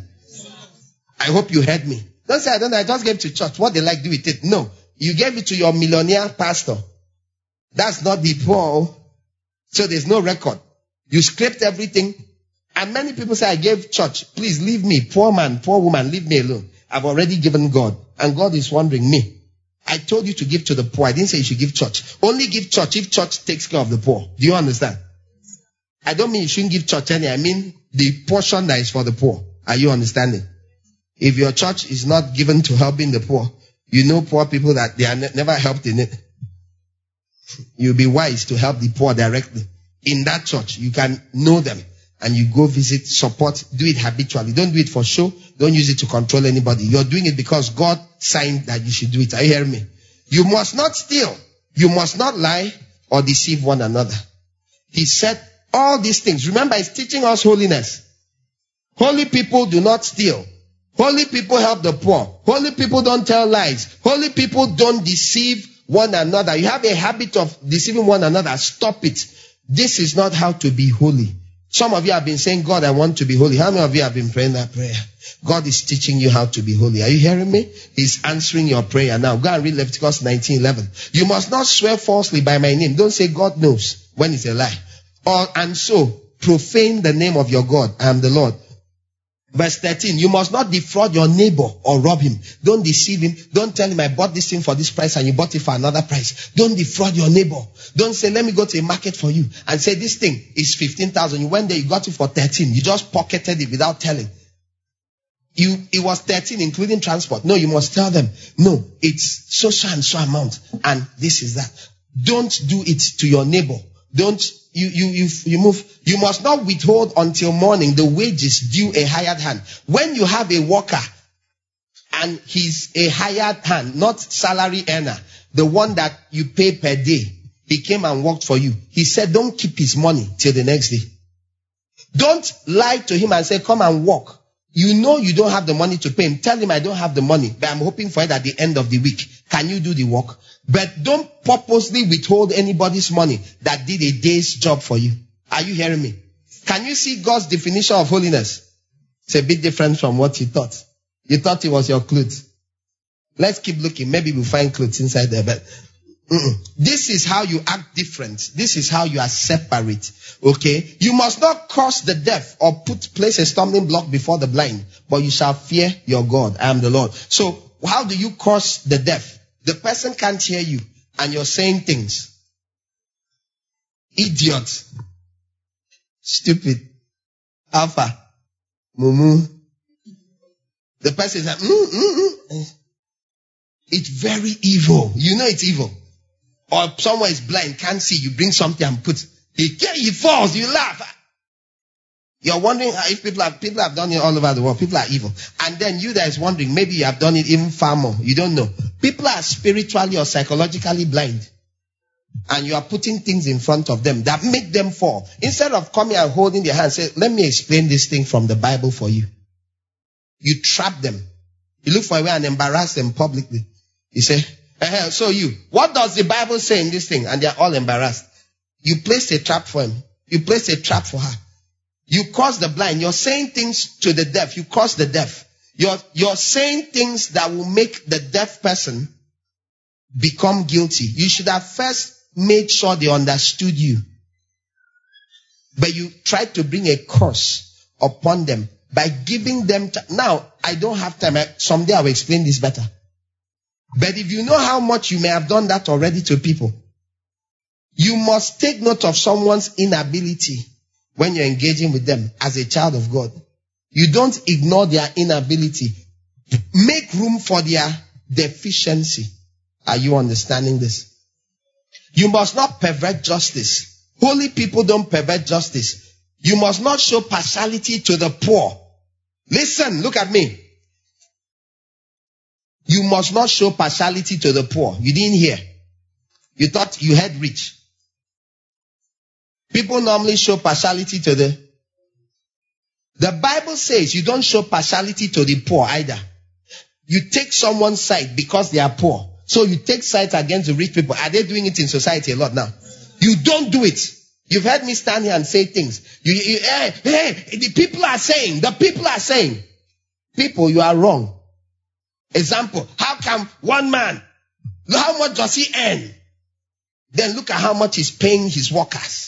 I hope you heard me. Don't say, I don't know, I just gave to church. What they like, do with it. No. You gave it to your millionaire pastor. That's not the poor. So there's no record. You scraped everything. And many people say, I gave church. Please leave me. Poor man, poor woman, leave me alone. I've already given God. And God is wondering me. I told you to give to the poor. I didn't say you should give church. Only give church if church takes care of the poor. Do you understand? I don't mean you shouldn't give church any. I mean the portion that is for the poor. Are you understanding? If your church is not given to helping the poor, you know poor people that they are ne- never helped in it. You'll be wise to help the poor directly. In that church, you can know them and you go visit, support, do it habitually. Don't do it for show. Don't use it to control anybody. You're doing it because God signed that you should do it. Are you hearing me? You must not steal. You must not lie or deceive one another. He said all these things. Remember, he's teaching us holiness. Holy people do not steal. Holy people help the poor. Holy people don't tell lies. Holy people don't deceive one another. You have a habit of deceiving one another. Stop it. This is not how to be holy. Some of you have been saying, God, I want to be holy. How many of you have been praying that prayer? God is teaching you how to be holy. Are you hearing me? He's answering your prayer now. Go and read Leviticus nineteen eleven. You must not swear falsely by my name. Don't say God knows when it's a lie. Or, and so, profane the name of your God. I am the Lord. Verse thirteen, you must not defraud your neighbor or rob him. Don't deceive him. Don't tell him I bought this thing for this price and you bought it for another price. Don't defraud your neighbor. Don't say, let me go to a market for you and say this thing is fifteen thousand. You went there, you got it for thirteen. You just pocketed it without telling. You, it was thirteen including transport. No, you must tell them, no, it's so so and so amount and this is that. Don't do it to your neighbor. Don't, you, you, you, you move. You must not withhold until morning the wages due a hired hand. When you have a worker and he's a hired hand, not salary earner, the one that you pay per day, he came and worked for you. He said, don't keep his money till the next day. Don't lie to him and say, come and work. You know you don't have the money to pay him. Tell him I don't have the money, but I'm hoping for it at the end of the week. Can you do the work? But don't purposely withhold anybody's money that did a day's job for you. Are you hearing me? Can you see God's definition of holiness? It's a bit different from what you thought. You thought it was your clothes. Let's keep looking. Maybe we'll find clothes inside there, but mm-mm. This is how you act different. This is how you are separate. Okay? You must not curse the deaf or put place a stumbling block before the blind, but you shall fear your God. I am the Lord. So how do you curse the deaf? The person can't hear you and you're saying things. Idiot. Stupid. Alpha. Mumu. The person is like, mm, mm, mm. It's very evil. You know it's evil. Or someone is blind, can't see, you bring something and put, he, he falls, you laugh. You're wondering if people have, people have done it all over the world. People are evil. And then you that is wondering, maybe you have done it even far more. You don't know. People are spiritually or psychologically blind. And you are putting things in front of them that make them fall. Instead of coming and holding their hand and say, let me explain this thing from the Bible for you. You trap them. You look for a way and embarrass them publicly. You say, eh, so you, what does the Bible say in this thing? And they are all embarrassed. You place a trap for him. You place a trap for her. You cause the blind. You're saying things to the deaf. You cause the deaf. You're, you're saying things that will make the deaf person become guilty. You should have first made sure they understood you. But you tried to bring a curse upon them by giving them... T- now, I don't have time. I, someday I will explain this better. But if you know how much you may have done that already to people, you must take note of someone's inability when you're engaging with them as a child of God. You don't ignore their inability. Make room for their deficiency. Are you understanding this? You must not pervert justice. Holy people don't pervert justice. You must not show partiality to the poor. Listen, look at me. You must not show partiality to the poor. You didn't hear. You thought you heard rich. People normally show partiality to the... The Bible says you don't show partiality to the poor either. You take someone's side because they are poor. So you take sides against the rich people. Are they doing it in society a lot now? You don't do it. You've heard me stand here and say things. You, you, hey, hey, the people are saying, the people are saying. People, you are wrong. Example, how come one man, how much does he earn? Then look at how much he's paying his workers.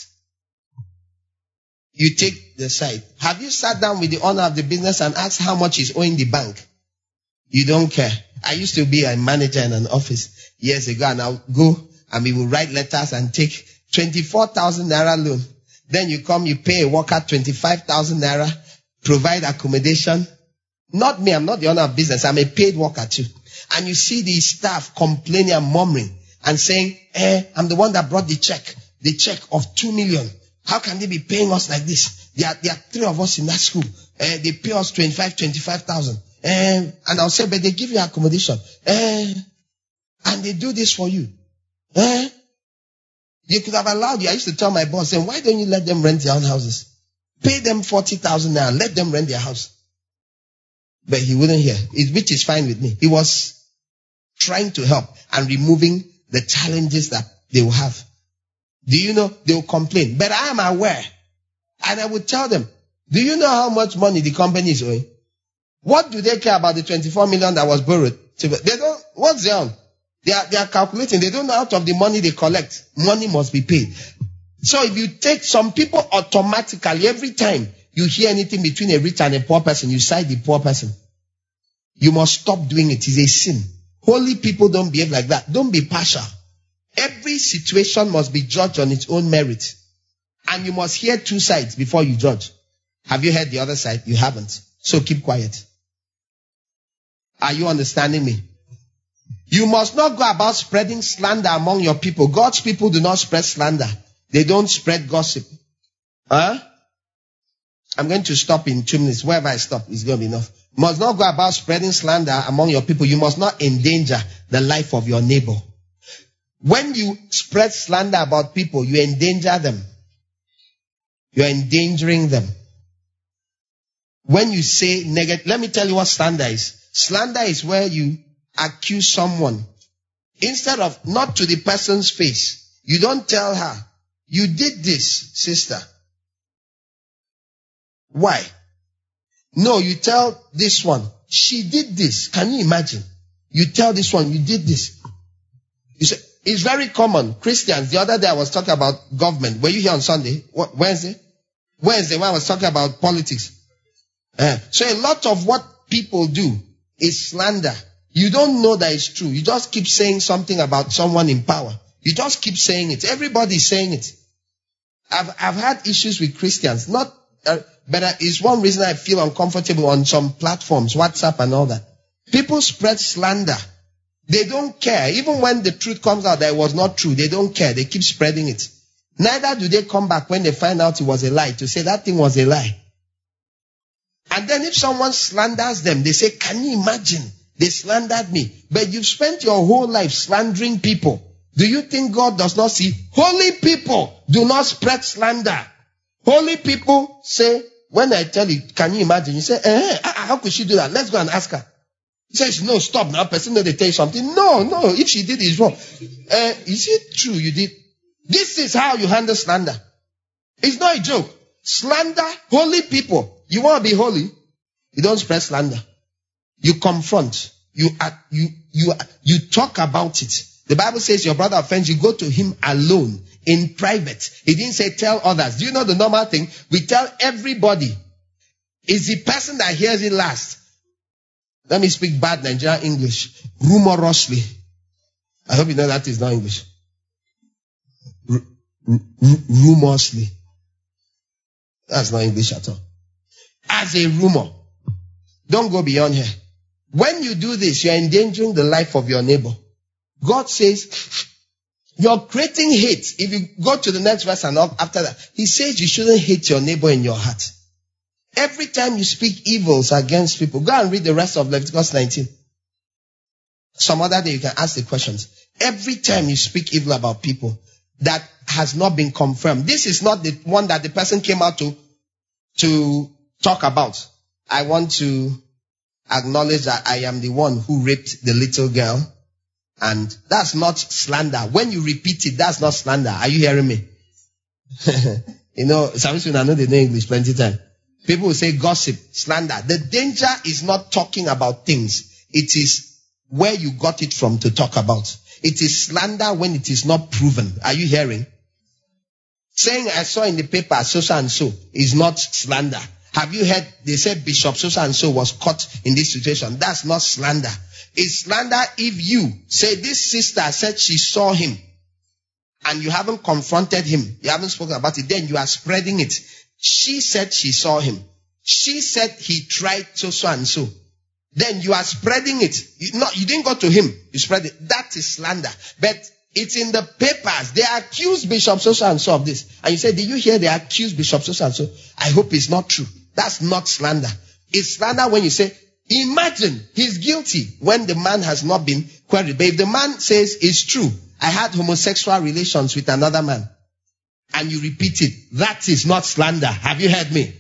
You take the side. Have you sat down with the owner of the business and asked how much he's owing the bank? You don't care. I used to be a manager in an office years ago, and I'll go and we will write letters and take twenty-four thousand naira loan. Then you come, you pay a worker twenty-five thousand naira, provide accommodation. Not me, I'm not the owner of business. I'm a paid worker too. And you see the staff complaining and murmuring and saying, eh, I'm the one that brought the check, the check of two million. How can they be paying us like this? There are, there are three of us in that school. Uh, they pay us twenty-five, twenty-five thousand. Uh, and I'll say, but they give you accommodation. Uh, and they do this for you. Uh, you could have allowed you. I used to tell my boss, saying, why don't you let them rent their own houses? Pay them forty thousand naira. Let them rent their house. But he wouldn't hear, which is fine with me. He was trying to help and removing the challenges that they will have. Do you know? They will complain. But I am aware. And I would tell them, do you know how much money the company is owing? What do they care about the twenty-four million that was borrowed? They don't, what's their own? They are, they are calculating. They don't know out of the money they collect. Money must be paid. So if you take some people automatically, every time you hear anything between a rich and a poor person, you side the poor person. You must stop doing it. It's a sin. Holy people don't behave like that. Don't be partial. Every situation must be judged on its own merit. And you must hear two sides before you judge. Have you heard the other side? You haven't. So keep quiet. Are you understanding me? You must not go about spreading slander among your people. God's people do not spread slander. They don't spread gossip. Huh? I'm going to stop in two minutes. Wherever I stop, it's going to be enough. You must not go about spreading slander among your people. You must not endanger the life of your neighbor. When you spread slander about people, you endanger them. You're endangering them. When you say negative, let me tell you what slander is. Slander is where you accuse someone. Instead of, not to the person's face. You don't tell her, you did this, sister. Why? No, you tell this one, she did this. Can you imagine? You tell this one, you did this. You say, it's very common. Christians, the other day I was talking about government. Were you here on Sunday? What, Wednesday? Wednesday when I was talking about politics. Uh, so a lot of what people do is slander. You don't know that it's true. You just keep saying something about someone in power. You just keep saying it. Everybody's saying it. I've, I've had issues with Christians. Not, uh, but uh, it's one reason I feel uncomfortable on some platforms, WhatsApp and all that. People spread slander. They don't care. Even when the truth comes out that it was not true, they don't care. They keep spreading it. Neither do they come back when they find out it was a lie to say that thing was a lie. And then if someone slanders them, they say, can you imagine? They slandered me. But you've spent your whole life slandering people. Do you think God does not see? Holy people do not spread slander. Holy people say, when I tell you, can you imagine? You say, eh, how could she do that? Let's go and ask her. He says, no, stop now. Person know they tell you something. No, no, if she did it, it's wrong. Uh, is it true you did? This is how you handle slander. It's not a joke. Slander, holy people. You want to be holy? You don't spread slander. You confront. You, uh, you, you, you talk about it. The Bible says your brother offends you, go to him alone, in private. He didn't say tell others. Do you know the normal thing? We tell everybody. It's the person that hears it last. Let me speak bad Nigerian English. Rumorously. I hope you know that is not English. R- r- rumorsly. That's not English at all. As a rumor. Don't go beyond here. When you do this, you're endangering the life of your neighbor. God says, you're creating hate. If you go to the next verse and after that, he says you shouldn't hate your neighbor in your heart. Every time you speak evils against people, go and read the rest of Leviticus nineteen. Some other day you can ask the questions. Every time you speak evil about people that has not been confirmed. This is not the one that the person came out to, to talk about. I want to acknowledge that I am the one who raped the little girl. And that's not slander. When you repeat it, that's not slander. Are you hearing me? You know, some people I know they know English plenty time. People will say gossip, slander. The danger is not talking about things. It is where you got it from to talk about. It is slander when it is not proven. Are you hearing? Saying I saw in the paper so and so is not slander. Have you heard they said Bishop so and so was caught in this situation? That's not slander. It's slander if you say this sister said she saw him and you haven't confronted him. You haven't spoken about it. Then you are spreading it. She said she saw him. She said he tried so, so and so. Then you are spreading it. You, not, you didn't go to him. You spread it. That is slander. But it's in the papers. They accuse Bishop so, so and so of this. And you say, did you hear they accuse Bishop so, so and so? I hope it's not true. That's not slander. It's slander when you say, imagine he's guilty when the man has not been queried. But if the man says it's true, I had homosexual relations with another man, and you repeat it, that is not slander. Have you heard me?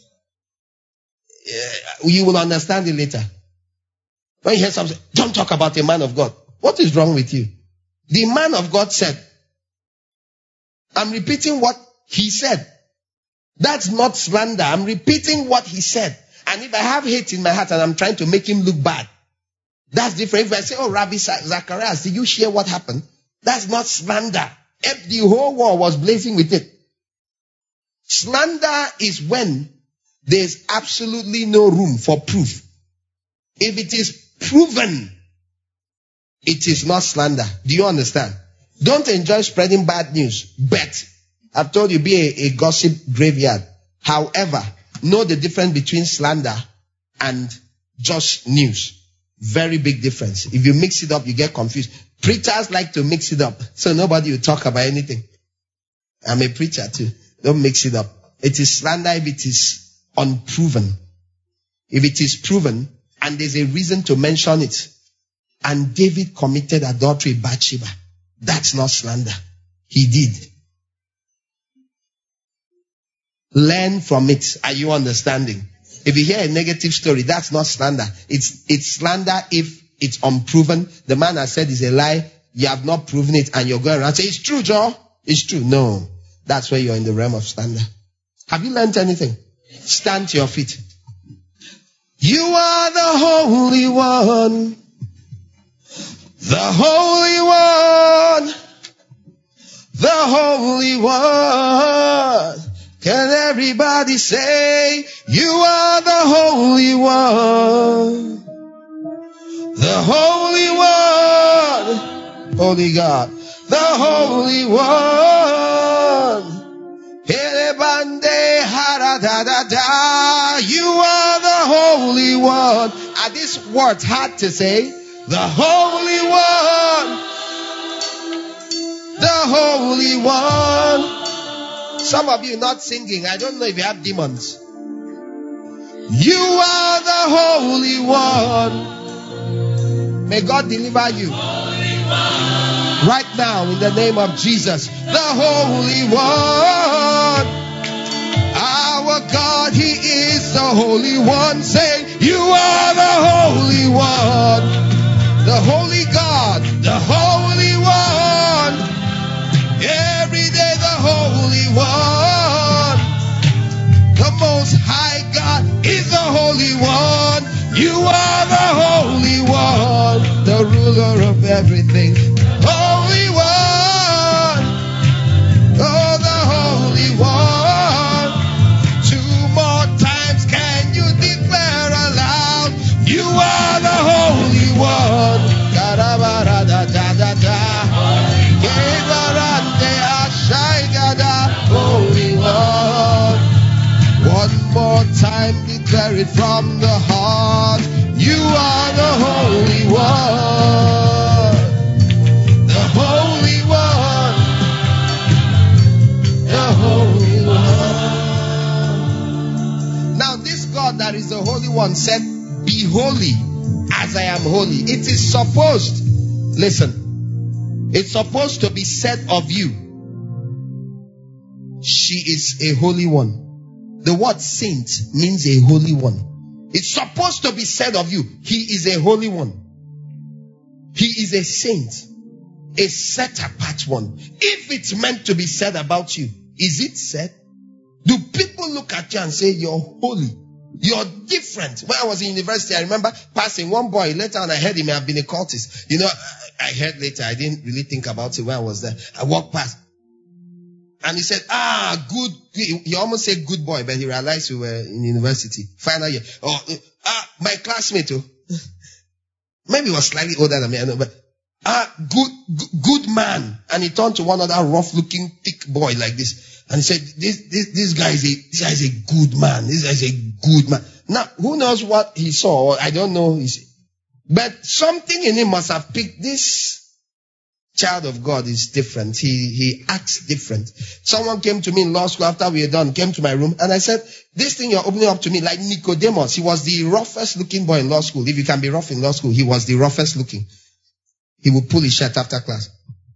Uh, you will understand it later. When you hear something, don't talk about a man of God. What is wrong with you? The man of God said, I'm repeating what he said. That's not slander. I'm repeating what he said. And if I have hate in my heart and I'm trying to make him look bad, that's different. If I say, oh, Rabbi Zacharias, did you hear what happened? That's not slander. If the whole world was blazing with it. Slander is when there's absolutely no room for proof. If it is proven, it is not slander. Do you understand? Don't enjoy spreading bad news. But I've told you, be a, a gossip graveyard. However, know the difference between slander and just news. Very big difference. If you mix it up, you get confused. Preachers like to mix it up, so nobody will talk about anything. I'm a preacher too. Don't mix it up. It is slander if it is unproven. If it is proven, and there's a reason to mention it. And David committed adultery with Bathsheba. That's not slander. He did. Learn from it. Are you understanding? If you hear a negative story, that's not slander. It's, it's slander if it's unproven. The man has said it's a lie. You have not proven it and you're going around saying, it's true, Joe. It's true. No. That's where you're in the realm of slander. Have you learned anything? Stand to your feet. You are the Holy One. The Holy One. The Holy One. Can everybody say, you are the Holy One. The Holy One. Holy God. The Holy One. You are the Holy One. Are these words hard to say? The Holy One. The Holy One. Some of you not singing. I don't know if you have demons. You are the Holy One. May God deliver you right now in the name of Jesus. The Holy One. Our God, He is the Holy One. Say, you are the Holy One. The Holy God, the Holy One. Every day the Holy One. The Most High God is the Holy One. You are the Holy One, the ruler of everything. Holy One, oh, the Holy One. Two more times can you declare aloud, you are the Holy One. Holy One. One more time, declare it from the heart. You are the Holy One. The Holy One. The Holy One. Now this God that is the Holy One said, be holy as I am holy. It is supposed, listen, it's supposed to be said of you, she is a holy one. The word saint means a holy one. It's supposed to be said of you, he is a holy one. He is a saint, a set apart one. If it's meant to be said about you, is it said? Do people look at you and say, you're holy? You're different. When I was in university, I remember passing one boy. Later on, I heard he may have been a cultist. You know, I heard later, I didn't really think about it when I was there. I walked past. And he said, ah, good. He almost said good boy, but he realized we were in university. Final year. Oh, ah, my classmate, oh. Maybe he was slightly older than me, I know, but ah, good, good man. And he turned to one other rough looking, thick boy like this. And he said, this, this, this guy is a, this guy is a good man. This guy is a good man. Now, who knows what he saw? I don't know. But something in him must have picked this. Child of God is different. He, he acts different. Someone came to me in law school after we were done, came to my room, and I said, this thing you're opening up to me, like Nicodemus, he was the roughest looking boy in law school. If you can be rough in law school, he was the roughest looking. He would pull his shirt after class.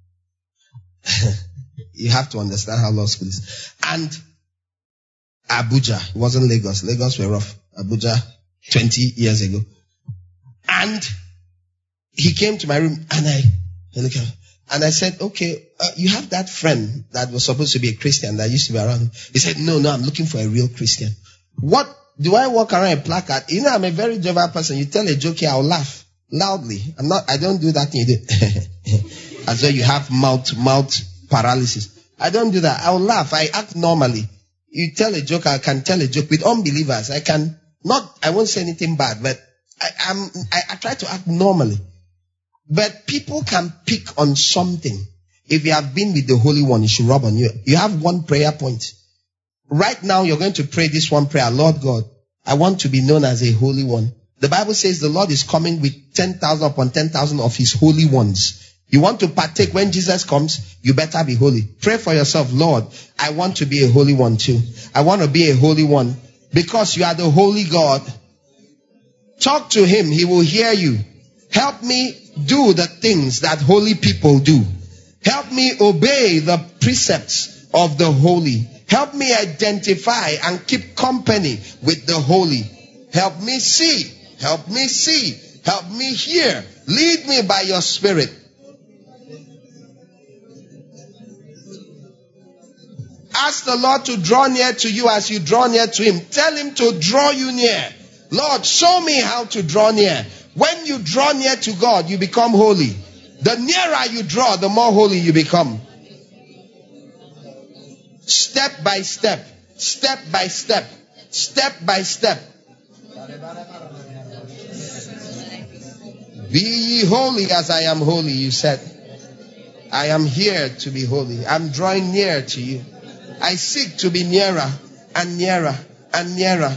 You have to understand how law school is. And Abuja, it wasn't Lagos. Lagos were rough. Abuja, twenty years ago. And he came to my room, and I, I look at him. And I said, okay, uh, you have that friend that was supposed to be a Christian that used to be around. He said, no, no, I'm looking for a real Christian. What, do I walk around a placard? You know, I'm a very jovial person. You tell a joke here, I'll laugh loudly. I'm not, I don't do that thing you do. As though you have mouth, mouth paralysis. I don't do that. I'll laugh. I act normally. You tell a joke, I can tell a joke with unbelievers. I can not, I won't say anything bad, but I, I'm, I, I try to act normally. But people can pick on something. If you have been with the Holy One, it should rub on you. You have one prayer point. Right now, you're going to pray this one prayer. Lord God, I want to be known as a holy one. The Bible says the Lord is coming with ten thousand upon ten thousand of his holy ones. You want to partake when Jesus comes, you better be holy. Pray for yourself, Lord, I want to be a holy one too. I want to be a holy one because you are the holy God. Talk to him. He will hear you. Help me do the things that holy people do. Help me obey the precepts of the holy. Help me identify and keep company with the holy. Help me see. Help me see. Help me hear. Lead me by your spirit. Ask the Lord to draw near to you as you draw near to him. Tell him to draw you near. Lord, show me how to draw near. When you draw near to God, you become holy. The nearer you draw, the more holy you become. Step by step, step by step, step by step. Be ye holy as I am holy, you said. I am here to be holy. I'm drawing near to you. I seek to be nearer and nearer and nearer.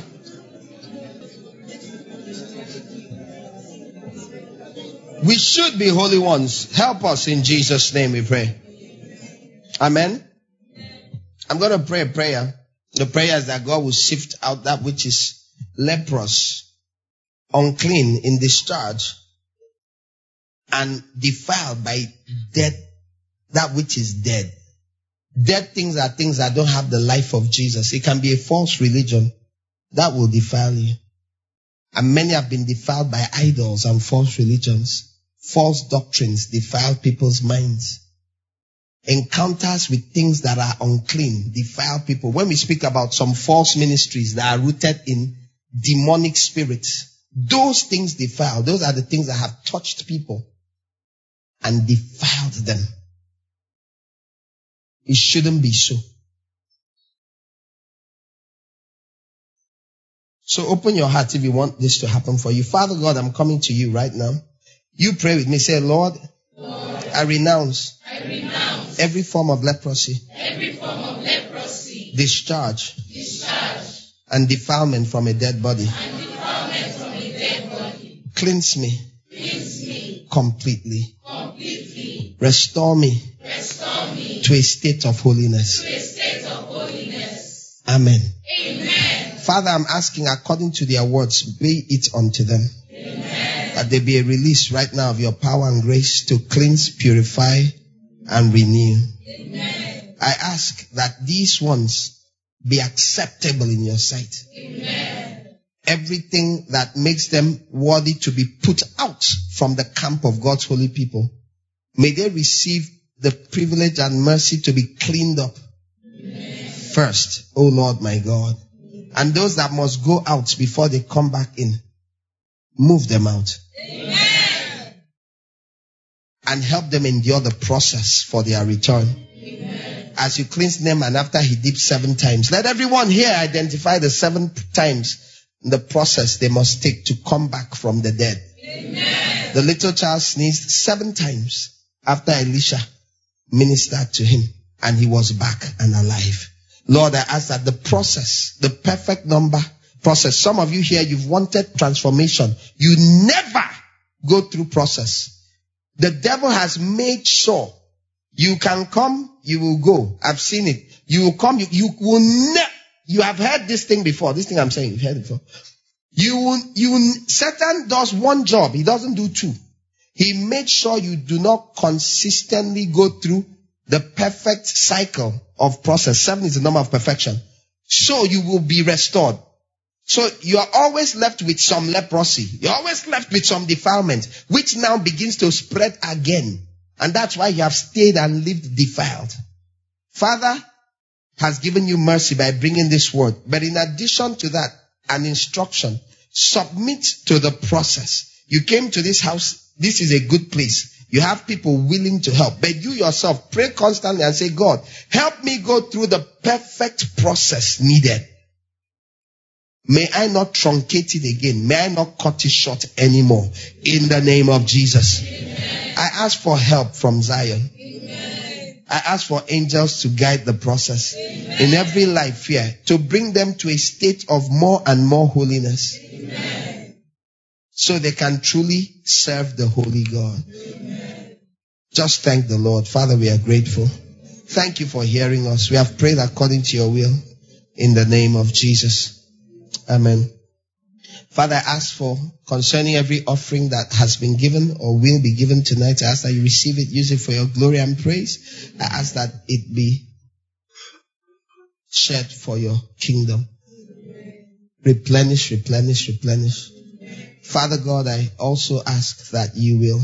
We should be holy ones. Help us in Jesus' name, we pray. Amen. I'm going to pray a prayer. The prayer is that God will sift out that which is leprous, unclean, in discharge, and defiled by dead, that which is dead. Dead things are things that don't have the life of Jesus. It can be a false religion that will defile you. And many have been defiled by idols and false religions. False doctrines defile people's minds. Encounters with things that are unclean defile people. When we speak about some false ministries that are rooted in demonic spirits, those things defile. Those are the things that have touched people and defiled them. It shouldn't be so. So open your heart if you want this to happen for you. Father God, I'm coming to you right now. You pray with me. Say, Lord, Lord I, renounce I renounce every form of leprosy, every form of leprosy, discharge, discharge and defilement from a dead body. And defilement from a dead body. Cleanse me, Cleanse me completely. completely. Restore me, Restore me to a state of holiness. To a state of holiness. Amen. Amen. Father, I'm asking according to their words, be it unto them. Amen. That there be a release right now of your power and grace to cleanse, purify, and renew. Amen. I ask that these ones be acceptable in your sight. Amen. Everything that makes them worthy to be put out from the camp of God's holy people, may they receive the privilege and mercy to be cleaned up. Amen. First, O Lord my God. And those that must go out before they come back in, move them out. Amen. And help them endure the process for their return. Amen. As you cleanse them and after he dipped seven times, let everyone here identify the seven times in the process they must take to come back from the dead. Amen. The little child sneezed seven times after Elisha ministered to him and he was back and alive. Lord, I ask that the process, the perfect number process. Some of you here, you've wanted transformation. You never go through process. The devil has made sure you can come, you will go. I've seen it. You will come, you, you will never, you have heard this thing before. This thing I'm saying, you've heard it before. You will, you, Satan does one job. He doesn't do two. He made sure you do not consistently go through the perfect cycle of process. Seven is the number of perfection. So you will be restored. So you are always left with some leprosy. You're always left with some defilement, which now begins to spread again. And that's why you have stayed and lived defiled. Father has given you mercy by bringing this word. But in addition to that, an instruction. Submit to the process. You came to this house. This is a good place. You have people willing to help. But you yourself pray constantly and say, God, help me go through the perfect process needed. May I not truncate it again. May I not cut it short anymore. In the name of Jesus. Amen. I ask for help from Zion. Amen. I ask for angels to guide the process. Amen. In every life here, to bring them to a state of more and more holiness. Amen. So they can truly serve the Holy God. Amen. Just thank the Lord. Father, we are grateful. Thank you for hearing us. We have prayed according to your will. In the name of Jesus. Amen. Father, I ask for concerning every offering that has been given or will be given tonight. I ask that you receive it, use it for your glory and praise. I ask that it be shared for your kingdom. Replenish, replenish, replenish. Father God, I also ask that you will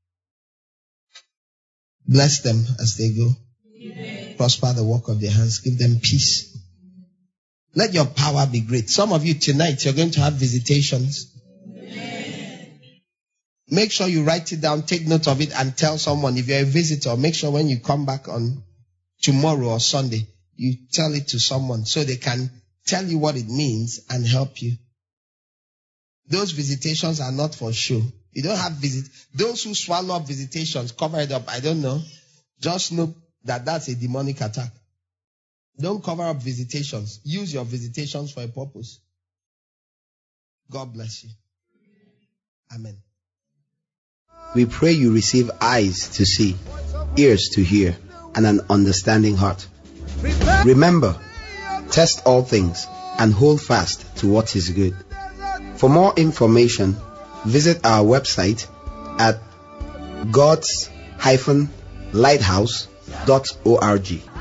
bless them as they go. Prosper the work of their hands. Give them peace. Let your power be great. Some of you tonight, you're going to have visitations. Amen. Make sure you write it down, take note of it, and tell someone. If you're a visitor, make sure when you come back on tomorrow or Sunday, you tell it to someone so they can tell you what it means and help you. Those visitations are not for show. You don't have visit. Those who swallow up visitations, cover it up. I don't know. Just know that that's a demonic attack. Don't cover up visitations. Use your visitations for a purpose. God bless you. Amen. We pray you receive eyes to see, ears to hear, and an understanding heart. Remember, test all things, and hold fast to what is good. For more information, visit our website at gods dash lighthouse dot org.